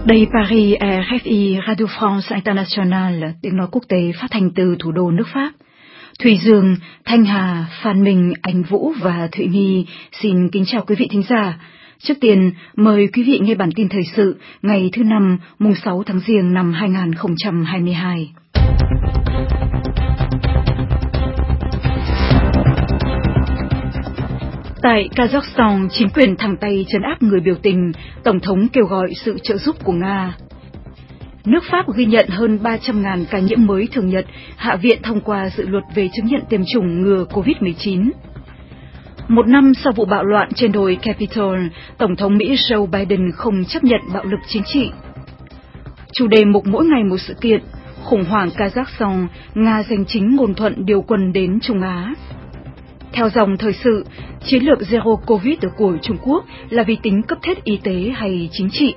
Đây Paris, RFI, Radio France International, tiếng nói quốc tế phát thanh từ thủ đô nước Pháp. Thùy Dương, Thanh Hà, Phan Minh, Anh Vũ và Thụy Nhi xin kính chào quý vị thính giả. Trước tiên, mời quý vị nghe bản tin thời sự ngày thứ Năm, mùng 6 tháng Giêng năm 2022. Tại Kazakhstan, chính quyền thẳng tay trấn áp người biểu tình, Tổng thống kêu gọi sự trợ giúp của Nga. Nước Pháp ghi nhận hơn 300.000 ca nhiễm mới thường nhật, Hạ viện thông qua dự luật về chứng nhận tiêm chủng ngừa COVID-19. Một năm sau vụ bạo loạn trên đồi Capitol, Tổng thống Mỹ Joe Biden không chấp nhận bạo lực chính trị. Chủ đề mục mỗi ngày một sự kiện, khủng hoảng Kazakhstan, Nga giành chính ngôn thuận điều quân đến Trung Á. Theo dòng thời sự, chiến lược Zero Covid của Trung Quốc là vì tính cấp thiết y tế hay chính trị?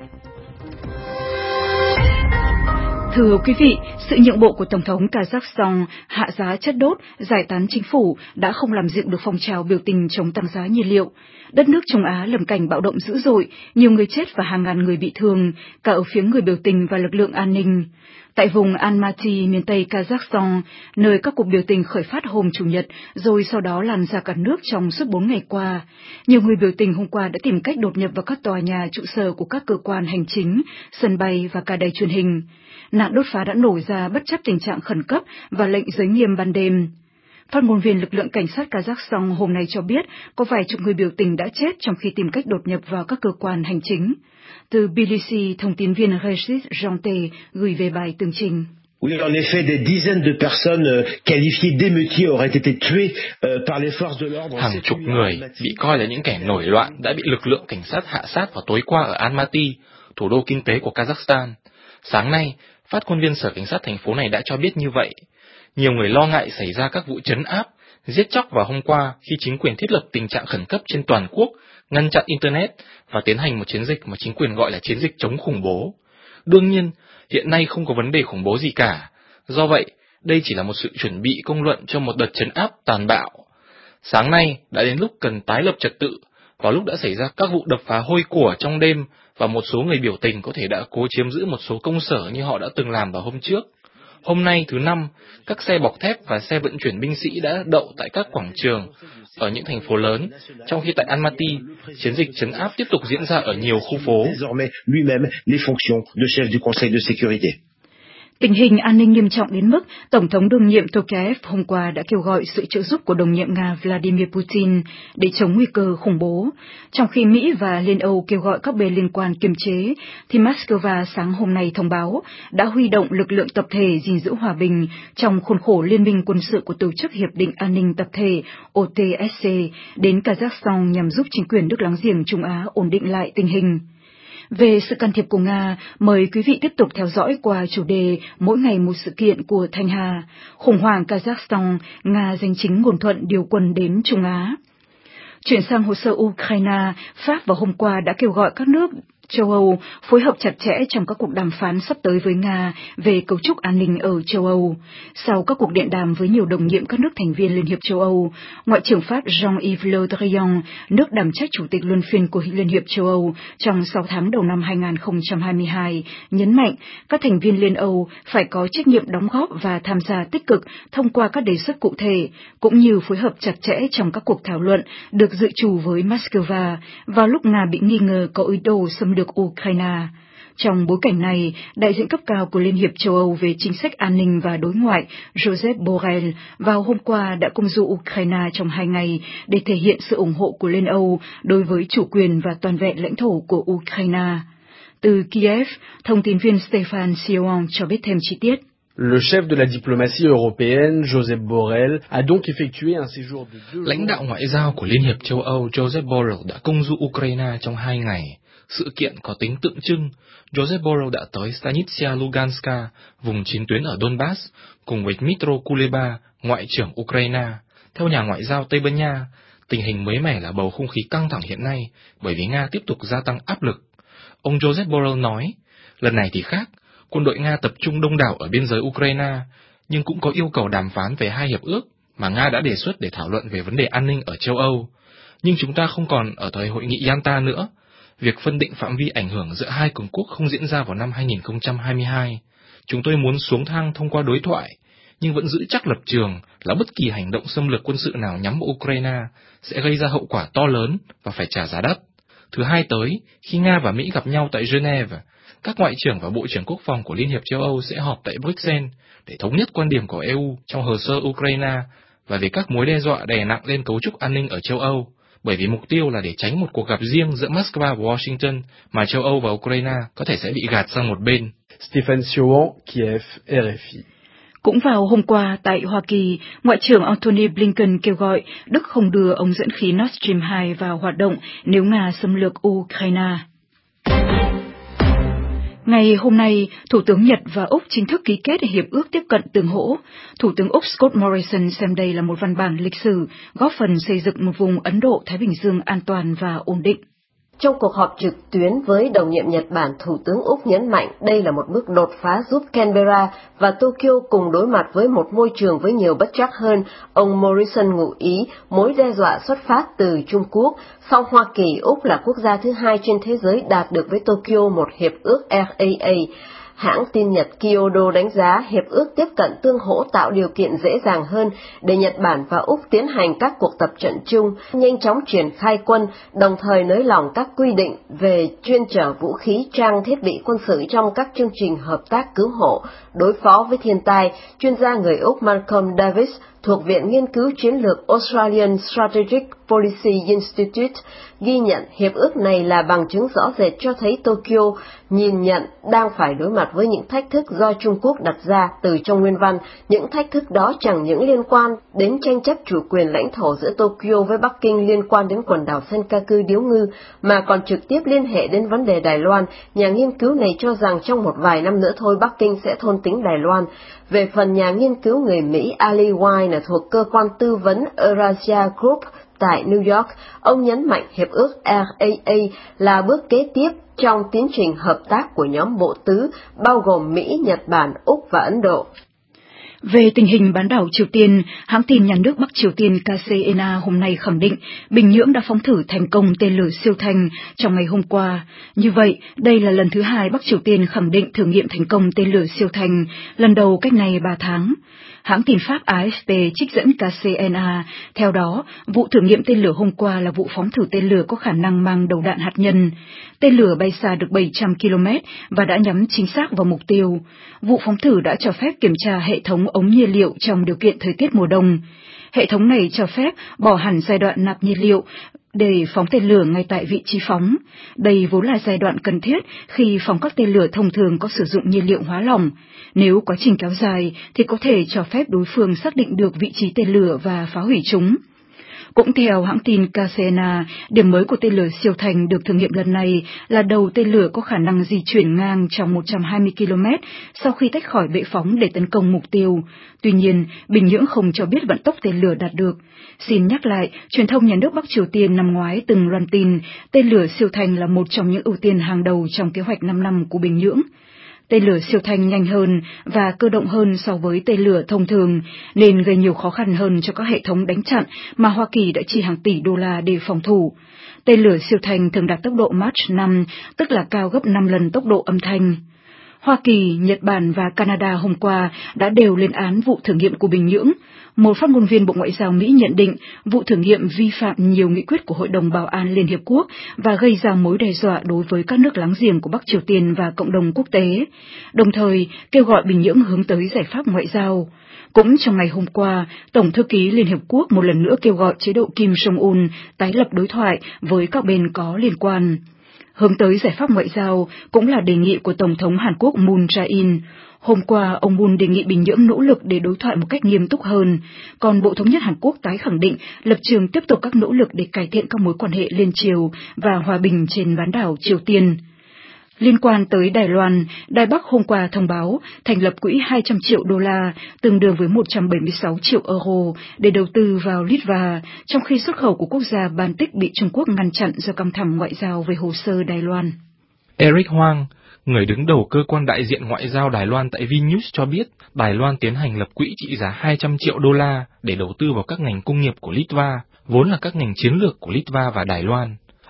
Thưa quý vị, sự nhượng bộ của Tổng thống Kazakhstan hạ giá chất đốt, giải tán chính phủ đã không làm dịu được phong trào biểu tình chống tăng giá nhiên liệu. Đất nước Trung Á lầm cảnh bạo động dữ dội, nhiều người chết và hàng ngàn người bị thương, cả ở phía người biểu tình và lực lượng an ninh. Tại vùng Almaty, miền Tây Kazakhstan, nơi các cuộc biểu tình khởi phát hôm Chủ nhật, rồi sau đó lan ra cả nước trong suốt 4 ngày qua. Nhiều người biểu tình hôm qua đã tìm cách đột nhập vào các tòa nhà trụ sở của các cơ quan hành chính, sân bay và cả đài truyền hình. Nạn đốt phá đã nổ ra bất chấp tình trạng khẩn cấp và lệnh giới nghiêm ban đêm. Phát ngôn viên lực lượng cảnh sát Kazakhstan hôm nay cho biết có vài chục người biểu tình đã chết trong khi tìm cách đột nhập vào các cơ quan hành chính. Từ Tbilisi, thông tin viên Régis Jeanté gửi về bài tường trình. Oui, en effet, des dizaines de personnes qualifiées d'émeutiers auraient été tuées par les forces de l'ordre. Hàng chục người bị coi là những kẻ nổi loạn đã bị lực lượng cảnh sát hạ sát vào tối qua ở Almaty, thủ đô kinh tế của Kazakhstan. Sáng nay, phát ngôn viên sở cảnh sát thành phố này đã cho biết như vậy. Nhiều người lo ngại xảy ra các vụ trấn áp, giết chóc vào hôm qua khi chính quyền thiết lập tình trạng khẩn cấp trên toàn quốc, ngăn chặn Internet và tiến hành một chiến dịch mà chính quyền gọi là chiến dịch chống khủng bố. Đương nhiên, hiện nay không có vấn đề khủng bố gì cả. Do vậy, đây chỉ là một sự chuẩn bị công luận cho một đợt trấn áp tàn bạo. Sáng nay đã đến lúc cần tái lập trật tự, vào lúc đã xảy ra các vụ đập phá hôi của trong đêm và một số người biểu tình có thể đã cố chiếm giữ một số công sở như họ đã từng làm vào hôm trước. Hôm nay thứ Năm, các xe bọc thép và xe vận chuyển binh sĩ đã đậu tại các quảng trường ở những thành phố lớn, trong khi tại Almaty, chiến dịch trấn áp tiếp tục diễn ra ở nhiều khu phố. Tình hình an ninh nghiêm trọng đến mức Tổng thống đương nhiệm Tokayev hôm qua đã kêu gọi sự trợ giúp của đồng nhiệm Nga Vladimir Putin để chống nguy cơ khủng bố. Trong khi Mỹ và Liên Âu kêu gọi các bên liên quan kiềm chế, thì Moscow sáng hôm nay thông báo đã huy động lực lượng tập thể gìn giữ hòa bình trong khuôn khổ liên minh quân sự của Tổ chức Hiệp định An ninh Tập thể OTSC đến Kazakhstan nhằm giúp chính quyền nước láng giềng Trung Á ổn định lại tình hình. Về sự can thiệp của Nga, mời quý vị tiếp tục theo dõi qua chủ đề mỗi ngày một sự kiện của Thanh Hà. Khủng hoảng Kazakhstan, Nga giành chính ngôn thuận điều quân đến Trung Á. Chuyển sang hồ sơ Ukraine, Pháp vào hôm qua đã kêu gọi các nước châu Âu phối hợp chặt chẽ trong các cuộc đàm phán sắp tới với Nga về cấu trúc an ninh ở châu Âu. Sau các cuộc điện đàm với nhiều đồng nhiệm các nước thành viên Liên hiệp châu Âu, Ngoại trưởng Pháp Jean-Yves Le Drian, nước đảm trách chủ tịch luân phiên của Liên hiệp châu Âu trong 6 tháng đầu năm 2022, nhấn mạnh các thành viên Liên Âu phải có trách nhiệm đóng góp và tham gia tích cực thông qua các đề xuất cụ thể, cũng như phối hợp chặt chẽ trong các cuộc thảo luận được dự trù với Moscow vào lúc Nga bị nghi ngờ có ý đồ xâm lược Ukraine. Trong bối cảnh này, đại diện cấp cao của Liên hiệp châu Âu về chính sách an ninh và đối ngoại Josep Borrell vào hôm qua đã công du Ukraine trong 2 ngày để thể hiện sự ủng hộ của Liên Âu đối với chủ quyền và toàn vẹn lãnh thổ của Ukraine. Từ Kiev, thông tin viên Stefan Sion cho biết thêm chi tiết. Le chef de la diplomatie européenne, Josep Borrell, a donc effectué un séjour de 2 jours. Lãnh đạo ngoại giao của Liên hiệp châu Âu Josep Borrell đã công du Ukraine trong 2 ngày. Sự kiện có tính tượng trưng. Josep Borrell đã tới Stanitsia Luganska, vùng chiến tuyến ở Donbass, cùng với Dmytro Kuleba, Ngoại trưởng Ukraine. Theo nhà ngoại giao Tây Ban Nha, tình hình mới mẻ là bầu không khí căng thẳng hiện nay bởi vì Nga tiếp tục gia tăng áp lực. Ông Josep Borrell nói, lần này thì khác, quân đội Nga tập trung đông đảo ở biên giới Ukraine, nhưng cũng có yêu cầu đàm phán về 2 hiệp ước mà Nga đã đề xuất để thảo luận về vấn đề an ninh ở châu Âu. Nhưng chúng ta không còn ở thời hội nghị Yalta nữa. việc phân định phạm vi ảnh hưởng giữa hai cường quốc không diễn ra vào năm 2022. Chúng tôi muốn xuống thang thông qua đối thoại, nhưng vẫn giữ chắc lập trường là bất kỳ hành động xâm lược quân sự nào nhắm vào Ukraine sẽ gây ra hậu quả to lớn và phải trả giá đắt. Thứ hai tới, khi Nga và Mỹ gặp nhau tại Geneva, các ngoại trưởng và bộ trưởng quốc phòng của Liên hiệp châu Âu sẽ họp tại Bruxelles để thống nhất quan điểm của EU trong hồ sơ Ukraine và về các mối đe dọa đè nặng lên cấu trúc an ninh ở châu Âu, bởi vì mục tiêu là để tránh một cuộc gặp riêng giữa Moscow và Washington mà châu Âu và Ukraine có thể sẽ bị gạt sang một bên. Stephen Sioan, Kiev, RFI. Cũng vào hôm qua tại Hoa Kỳ, Ngoại trưởng Antony Blinken kêu gọi Đức không đưa ống dẫn khí Nord Stream 2 vào hoạt động nếu Nga xâm lược Ukraine. Ngày hôm nay, Thủ tướng Nhật và Úc chính thức ký kết hiệp ước tiếp cận tương hỗ. Thủ tướng Úc Scott Morrison xem đây là một văn bản lịch sử, góp phần xây dựng một vùng Ấn Độ-Thái Bình Dương an toàn và ổn định. Trong cuộc họp trực tuyến với đồng nhiệm Nhật Bản, Thủ tướng Úc nhấn mạnh đây là một bước đột phá giúp Canberra và Tokyo cùng đối mặt với một môi trường với nhiều bất trắc hơn. Ông Morrison ngụ ý mối đe dọa xuất phát từ Trung Quốc. Sau Hoa Kỳ, Úc là quốc gia thứ hai trên thế giới đạt được với Tokyo một hiệp ước FAA. Hãng tin Nhật Kyodo đánh giá hiệp ước tiếp cận tương hỗ tạo điều kiện dễ dàng hơn để Nhật Bản và Úc tiến hành các cuộc tập trận chung, nhanh chóng triển khai quân, đồng thời nới lỏng các quy định về chuyên chở vũ khí, trang thiết bị quân sự trong các chương trình hợp tác cứu hộ, đối phó với thiên tai. Chuyên gia người Úc Malcolm Davis thuộc Viện Nghiên cứu Chiến lược Australian Strategic Policy Institute ghi nhận hiệp ước này là bằng chứng rõ rệt cho thấy Tokyo nhìn nhận đang phải đối mặt với những thách thức do Trung Quốc đặt ra từ trong nguyên văn. Những thách thức đó chẳng những liên quan đến tranh chấp chủ quyền lãnh thổ giữa Tokyo với Bắc Kinh liên quan đến quần đảo Senkaku điếu ngư, mà còn trực tiếp liên hệ đến vấn đề Đài Loan. Nhà nghiên cứu này cho rằng trong một vài năm nữa thôi Bắc Kinh sẽ thôn tính Đài Loan. Về phần nhà nghiên cứu người Mỹ Ali White thuộc cơ quan tư vấn Eurasia Group tại New York, ông nhấn mạnh hiệp ước FAA là bước kế tiếp trong tiến trình hợp tác của nhóm bộ tứ, bao gồm Mỹ, Nhật Bản, Úc và Ấn Độ. Về tình hình bán đảo Triều Tiên, hãng tin nhà nước Bắc Triều Tiên KCNA hôm nay khẳng định Bình Nhưỡng đã phóng thử thành công tên lửa siêu thanh trong ngày hôm qua. Như vậy, đây là lần thứ hai Bắc Triều Tiên khẳng định thử nghiệm thành công tên lửa siêu thanh, lần đầu cách này 3 tháng. Hãng tin Pháp AFP trích dẫn KCNA, theo đó, vụ thử nghiệm tên lửa hôm qua là vụ phóng thử tên lửa có khả năng mang đầu đạn hạt nhân. Tên lửa bay xa được 700 km và đã nhắm chính xác vào mục tiêu. Vụ phóng thử đã cho phép kiểm tra hệ thống ống nhiên liệu trong điều kiện thời tiết mùa đông. Hệ thống này cho phép bỏ hẳn giai đoạn nạp nhiên liệu để phóng tên lửa ngay tại vị trí phóng. Đây vốn là giai đoạn cần thiết khi phóng các tên lửa thông thường có sử dụng nhiên liệu hóa lỏng. Nếu quá trình kéo dài thì có thể cho phép đối phương xác định được vị trí tên lửa và phá hủy chúng. Cũng theo hãng tin KCNA, điểm mới của tên lửa siêu thanh được thử nghiệm lần này là đầu tên lửa có khả năng di chuyển ngang trong 120 km sau khi tách khỏi bệ phóng để tấn công mục tiêu. Tuy nhiên, Bình Nhưỡng không cho biết vận tốc tên lửa đạt được. Xin nhắc lại, truyền thông nhà nước Bắc Triều Tiên năm ngoái từng loan tin tên lửa siêu thanh là một trong những ưu tiên hàng đầu trong kế hoạch 5 năm của Bình Nhưỡng. Tên lửa siêu thanh nhanh hơn và cơ động hơn so với tên lửa thông thường, nên gây nhiều khó khăn hơn cho các hệ thống đánh chặn mà Hoa Kỳ đã chi hàng tỷ đô la để phòng thủ. Tên lửa siêu thanh thường đạt tốc độ Mach 5, tức là cao gấp 5 lần tốc độ âm thanh. Hoa Kỳ, Nhật Bản và Canada hôm qua đã đều lên án vụ thử nghiệm của Bình Nhưỡng. Một phát ngôn viên Bộ Ngoại giao Mỹ nhận định vụ thử nghiệm vi phạm nhiều nghị quyết của Hội đồng Bảo an Liên Hiệp Quốc và gây ra mối đe dọa đối với các nước láng giềng của Bắc Triều Tiên và cộng đồng quốc tế, đồng thời kêu gọi Bình Nhưỡng hướng tới giải pháp ngoại giao. Cũng trong ngày hôm qua, Tổng thư ký Liên Hiệp Quốc một lần nữa kêu gọi chế độ Kim Jong-un tái lập đối thoại với các bên có liên quan. Hướng tới giải pháp ngoại giao cũng là đề nghị của Tổng thống Hàn Quốc Moon Jae-in. Hôm qua, ông Moon đề nghị Bình Nhưỡng nỗ lực để đối thoại một cách nghiêm túc hơn, còn Bộ Thống nhất Hàn Quốc tái khẳng định lập trường tiếp tục các nỗ lực để cải thiện các mối quan hệ liên triều và hòa bình trên bán đảo Triều Tiên. Liên quan tới Đài Loan, Đài Bắc hôm qua thông báo thành lập quỹ 200 triệu đô la, tương đương với 176 triệu euro, để đầu tư vào Litva, trong khi xuất khẩu của quốc gia Baltic bị Trung Quốc ngăn chặn do căng thẳng ngoại giao về hồ sơ Đài Loan. Eric Huang, người đứng đầu cơ quan đại diện ngoại giao Đài Loan tại Vilnius cho biết Đài Loan tiến hành lập quỹ trị giá 200 triệu đô la để đầu tư vào các ngành công nghiệp của Litva, vốn là các ngành chiến lược của Litva và Đài Loan.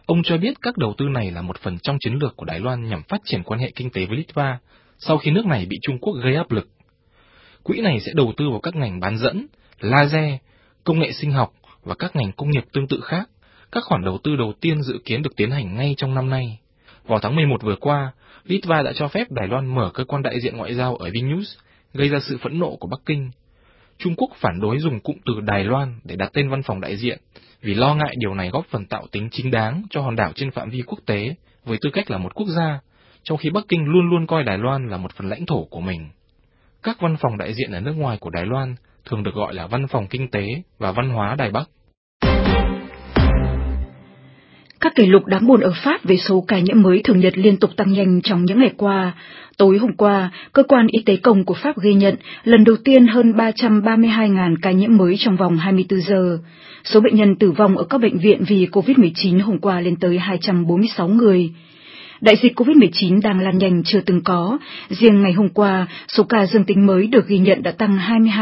Ông cho biết các đầu tư này là một phần trong chiến lược của Đài Loan nhằm phát triển quan hệ kinh tế với Litva sau khi nước này bị Trung Quốc gây áp lực. Quỹ này sẽ đầu tư vào các ngành bán dẫn, laser, công nghệ sinh học và các ngành công nghiệp tương tự khác. Các khoản đầu tư đầu tiên dự kiến được tiến hành ngay trong năm nay. Vào tháng 11 vừa qua, Litva đã cho phép Đài Loan mở cơ quan đại diện ngoại giao ở Vilnius, gây ra sự phẫn nộ của Bắc Kinh. Trung Quốc phản đối dùng cụm từ Đài Loan để đặt tên văn phòng đại diện, vì lo ngại điều này góp phần tạo tính chính đáng cho hòn đảo trên phạm vi quốc tế với tư cách là một quốc gia, trong khi Bắc Kinh luôn luôn coi Đài Loan là một phần lãnh thổ của mình. Các văn phòng đại diện ở nước ngoài của Đài Loan thường được gọi là văn phòng kinh tế và văn hóa Đài Bắc. Các kỷ lục đáng buồn ở Pháp về số ca nhiễm mới thường nhật liên tục tăng nhanh trong những ngày qua. Tối hôm qua, cơ quan y tế công của Pháp ghi nhận lần đầu tiên hơn 332.000 ca nhiễm mới trong vòng 24 giờ. Số bệnh nhân tử vong ở các bệnh viện vì COVID-19 hôm qua lên tới 246 người. Đại dịch COVID-19 đang lan nhanh chưa từng có. Riêng ngày hôm qua, số ca dương tính mới được ghi nhận đã tăng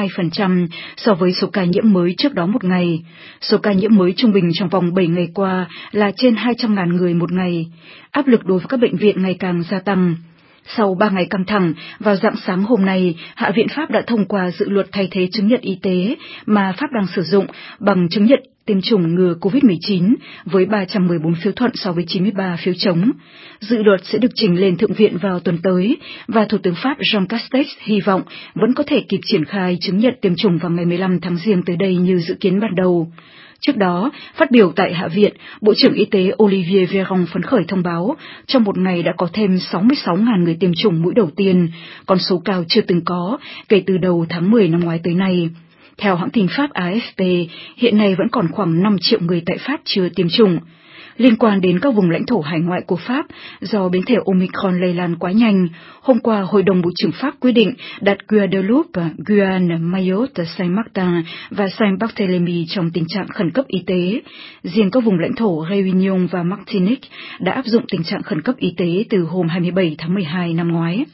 22% so với số ca nhiễm mới trước đó một ngày. Số ca nhiễm mới trung bình trong vòng 7 ngày qua là trên 200.000 người một ngày. Áp lực đối với các bệnh viện ngày càng gia tăng. Sau 3 ngày căng thẳng, vào rạng sáng hôm nay, Hạ viện Pháp đã thông qua dự luật thay thế chứng nhận y tế mà Pháp đang sử dụng bằng chứng nhận tiêm chủng ngừa COVID-19 với 314 phiếu thuận so với 93 phiếu chống. Dự luật sẽ được trình lên Thượng viện vào tuần tới và Thủ tướng Pháp Jean Castex hy vọng vẫn có thể kịp triển khai chứng nhận tiêm chủng vào ngày 15 tháng Giêng tới đây như dự kiến ban đầu. Trước đó, phát biểu tại Hạ viện, Bộ trưởng Y tế Olivier Véran phấn khởi thông báo trong một ngày đã có thêm 66.000 người tiêm chủng mũi đầu tiên, con số cao chưa từng có kể từ đầu tháng 10 năm ngoái tới nay. Theo hãng tin Pháp AFP, hiện nay vẫn còn khoảng 5 triệu người tại Pháp chưa tiêm chủng. Liên quan đến các vùng lãnh thổ hải ngoại của Pháp, do biến thể Omicron lây lan quá nhanh, hôm qua Hội đồng Bộ trưởng Pháp quyết định đặt Guadeloupe, Guyane, Mayotte, Saint-Martin và Saint-Barthélemy trong tình trạng khẩn cấp y tế. Riêng các vùng lãnh thổ Réunion và Martinique đã áp dụng tình trạng khẩn cấp y tế từ hôm 27 tháng 12 năm ngoái.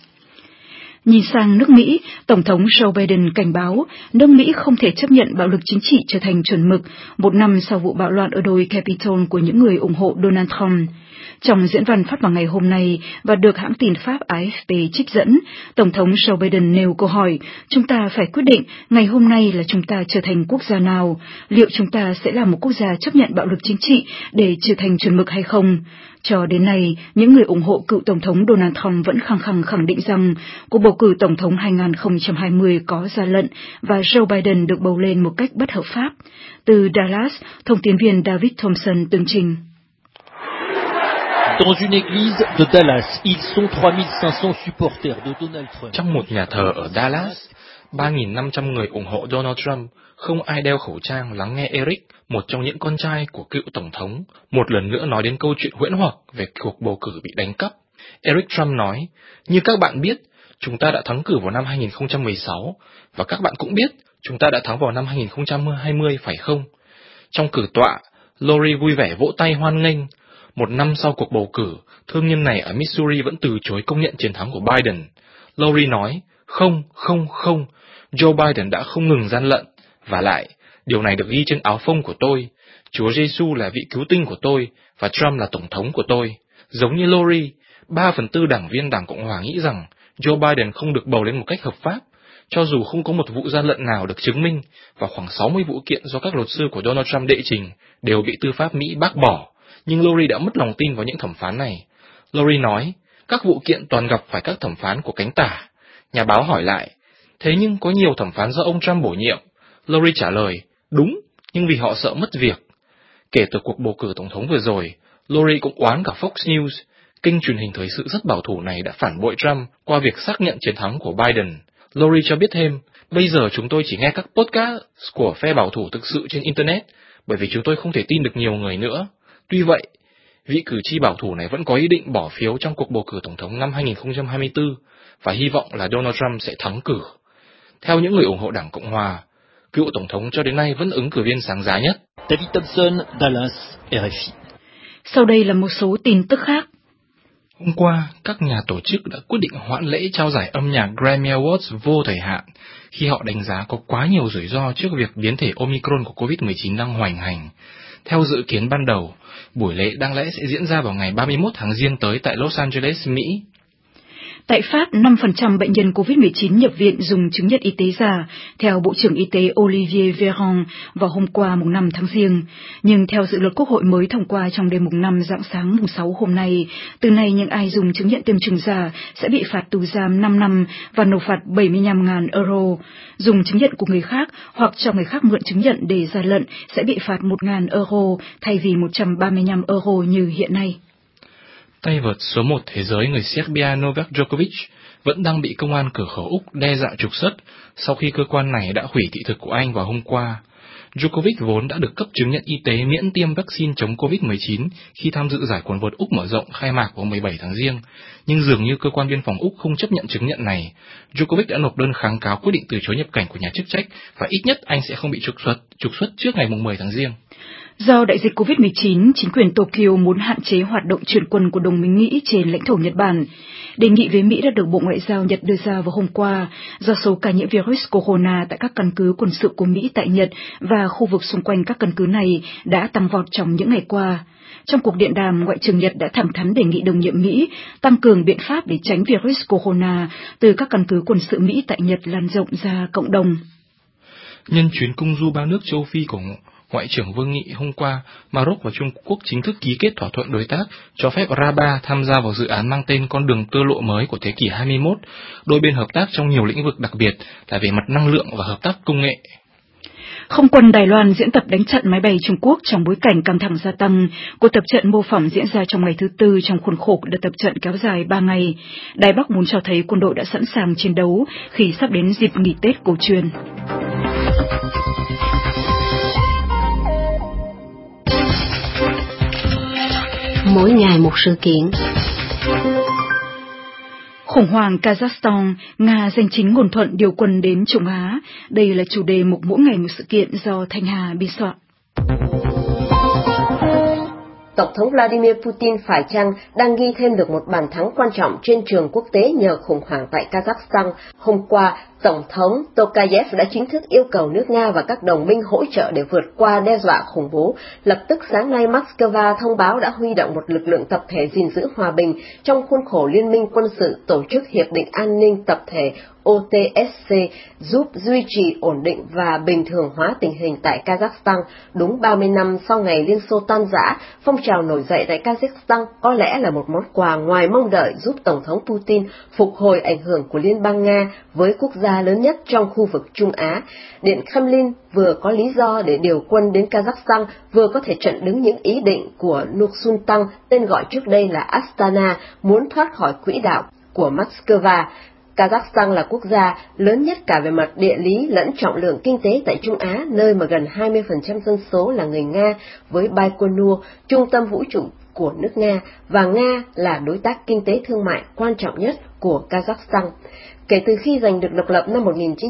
Nhìn sang nước Mỹ, Tổng thống Joe Biden cảnh báo nước Mỹ không thể chấp nhận bạo lực chính trị trở thành chuẩn mực một năm sau vụ bạo loạn ở đồi Capitol của những người ủng hộ Donald Trump. Trong diễn văn phát vào ngày hôm nay và được hãng tin Pháp AFP trích dẫn, Tổng thống Joe Biden nêu câu hỏi, chúng ta phải quyết định ngày hôm nay là chúng ta trở thành quốc gia nào, liệu chúng ta sẽ là một quốc gia chấp nhận bạo lực chính trị để trở thành chuẩn mực hay không? Cho đến nay, những người ủng hộ cựu Tổng thống Donald Trump vẫn khăng định rằng cuộc bầu cử Tổng thống 2020 có gian lận và Joe Biden được bầu lên một cách bất hợp pháp. Từ Dallas, thông tin viên David Thompson tường trình. Dans une église de Dallas, ils sont 3.500 supporters de Donald Trump. Trong một nhà thờ ở Dallas, 3.500 người ủng hộ Donald Trump, không ai đeo khẩu trang lắng nghe Eric, một trong những con trai của cựu Tổng thống, một lần nữa nói đến câu chuyện huyễn hoặc về cuộc bầu cử bị đánh cắp. Eric Trump nói, như các bạn biết, chúng ta đã thắng cử vào năm 2016, và các bạn cũng biết, chúng ta đã thắng vào năm 2020, phải không? Trong cử tọa, Lori vui vẻ vỗ tay hoan nghênh. Một năm sau cuộc bầu cử, thương nhân này ở Missouri vẫn từ chối công nhận chiến thắng của Biden. Lori nói, không, Joe Biden đã không ngừng gian lận. Và lại, điều này được ghi trên áo phông của tôi. Chúa Giêsu là vị cứu tinh của tôi, và Trump là tổng thống của tôi. Giống như Lori, 3/4 đảng viên Đảng Cộng hòa nghĩ rằng Joe Biden không được bầu lên một cách hợp pháp, cho dù không có một vụ gian lận nào được chứng minh, và khoảng 60 vụ kiện do các luật sư của Donald Trump đệ trình đều bị tư pháp Mỹ bác bỏ. Nhưng Lori đã mất lòng tin vào những thẩm phán này. Lori nói, các vụ kiện toàn gặp phải các thẩm phán của cánh tả. Nhà báo hỏi lại, thế nhưng có nhiều thẩm phán do ông Trump bổ nhiệm. Lori trả lời, đúng, nhưng vì họ sợ mất việc. Kể từ cuộc bầu cử tổng thống vừa rồi, Lori cũng oán cả Fox News. Kênh truyền hình thời sự rất bảo thủ này đã phản bội Trump qua việc xác nhận chiến thắng của Biden. Lori cho biết thêm, bây giờ chúng tôi chỉ nghe các podcast của phe bảo thủ thực sự trên Internet, bởi vì chúng tôi không thể tin được nhiều người nữa. Tuy vậy, vị cử tri bảo thủ này vẫn có ý định bỏ phiếu trong cuộc bầu cử tổng thống năm 2024 và hy vọng là Donald Trump sẽ thắng cử. Theo những người ủng hộ Đảng Cộng hòa, cựu tổng thống cho đến nay vẫn ứng cử viên sáng giá nhất. David Thompson, Dallas, RFI. Sau đây là một số tin tức khác. Hôm qua, các nhà tổ chức đã quyết định hoãn lễ trao giải âm nhạc Grammy Awards vô thời hạn khi họ đánh giá có quá nhiều rủi ro trước việc biến thể Omicron của COVID-19 đang hoành hành. Theo dự kiến ban đầu, buổi lễ đáng lẽ sẽ diễn ra vào ngày 31 tháng Giêng tới tại Los Angeles, Mỹ. Tại Pháp, 5% bệnh nhân COVID-19 nhập viện dùng chứng nhận y tế giả, theo Bộ trưởng Y tế Olivier Véran vào hôm qua mùng 5 tháng Giêng. Nhưng theo dự luật Quốc hội mới thông qua trong đêm mùng 5 rạng sáng mùng 6 hôm nay, từ nay những ai dùng chứng nhận tiêm chủng giả sẽ bị phạt tù giam 5 năm và nộp phạt 75.000 euro. Dùng chứng nhận của người khác hoặc cho người khác mượn chứng nhận để gian lận sẽ bị phạt 1.000 euro thay vì 135 euro như hiện nay. Tay vợt số 1 thế giới người Serbia Novak Djokovic vẫn đang bị công an cửa khẩu Úc đe dọa trục xuất sau khi cơ quan này đã hủy thị thực của anh vào hôm qua. Djokovic vốn đã được cấp chứng nhận y tế miễn tiêm vaccine chống COVID-19 khi tham dự giải quần vợt Úc mở rộng khai mạc vào 17 tháng Giêng, nhưng dường như cơ quan biên phòng Úc không chấp nhận chứng nhận này. Djokovic đã nộp đơn kháng cáo quyết định từ chối nhập cảnh của nhà chức trách và ít nhất anh sẽ không bị trục xuất trước ngày 10 tháng Giêng. Do đại dịch COVID-19, chính quyền Tokyo muốn hạn chế hoạt động chuyển quân của đồng minh Mỹ trên lãnh thổ Nhật Bản. Đề nghị với Mỹ đã được Bộ Ngoại giao Nhật đưa ra vào hôm qua, do số ca nhiễm virus corona tại các căn cứ quân sự của Mỹ tại Nhật và khu vực xung quanh các căn cứ này đã tăng vọt trong những ngày qua. Trong cuộc điện đàm, Ngoại trưởng Nhật đã thẳng thắn đề nghị đồng nhiệm Mỹ tăng cường biện pháp để tránh virus corona từ các căn cứ quân sự Mỹ tại Nhật lan rộng ra cộng đồng. Nhân chuyến công du ba nước châu Phi của Ngoại trưởng Vương Nghị hôm qua, Maroc và Trung Quốc chính thức ký kết thỏa thuận đối tác cho phép Rabat tham gia vào dự án mang tên con đường tơ lộ mới của thế kỷ 21. Đôi bên hợp tác trong nhiều lĩnh vực đặc biệt là về mặt năng lượng và hợp tác công nghệ. Không quân Đài Loan diễn tập đánh chặn máy bay Trung Quốc trong bối cảnh căng thẳng gia tăng. Cuộc tập trận mô phỏng diễn ra trong ngày thứ Tư trong khuôn khổ đợt tập trận kéo dài 3 ngày. Đài Bắc muốn cho thấy quân đội đã sẵn sàng chiến đấu khi sắp đến dịp nghỉ Tết cổ truyền. Mỗi ngày một sự kiện. Khủng hoảng Kazakhstan, Nga giành chính ngôn thuận điều quân đến Trung Á. Đây là chủ đề mục mỗi ngày một sự kiện do Thanh Hà biên soạn. Tổng thống Vladimir Putin phải chăng đang ghi thêm được một bàn thắng quan trọng trên trường quốc tế nhờ khủng hoảng tại Kazakhstan? Hôm qua, Tổng thống Tokayev đã chính thức yêu cầu nước Nga và các đồng minh hỗ trợ để vượt qua đe dọa khủng bố. Lập tức sáng nay, Moscow thông báo đã huy động một lực lượng tập thể gìn giữ hòa bình trong khuôn khổ Liên minh quân sự tổ chức Hiệp định An ninh Tập thể OTSC giúp duy trì ổn định và bình thường hóa tình hình tại Kazakhstan. Đúng 30 năm sau ngày Liên Xô tan rã, phong trào nổi dậy tại Kazakhstan có lẽ là một món quà ngoài mong đợi giúp Tổng thống Putin phục hồi ảnh hưởng của Liên bang Nga với quốc gia lớn nhất trong khu vực Trung Á. Điện Kremlin vừa có lý do để điều quân đến Kazakhstan, vừa có thể chặn đứng những ý định của Nur-Sultan, tên gọi trước đây là Astana, muốn thoát khỏi quỹ đạo của Moscow. Kazakhstan là quốc gia lớn nhất cả về mặt địa lý lẫn trọng lượng kinh tế tại Trung Á, nơi mà gần 20% dân số là người Nga, với Baikonur, trung tâm vũ trụ của nước Nga, và Nga là đối tác kinh tế thương mại quan trọng nhất của Kazakhstan. Kể từ khi giành được độc lập năm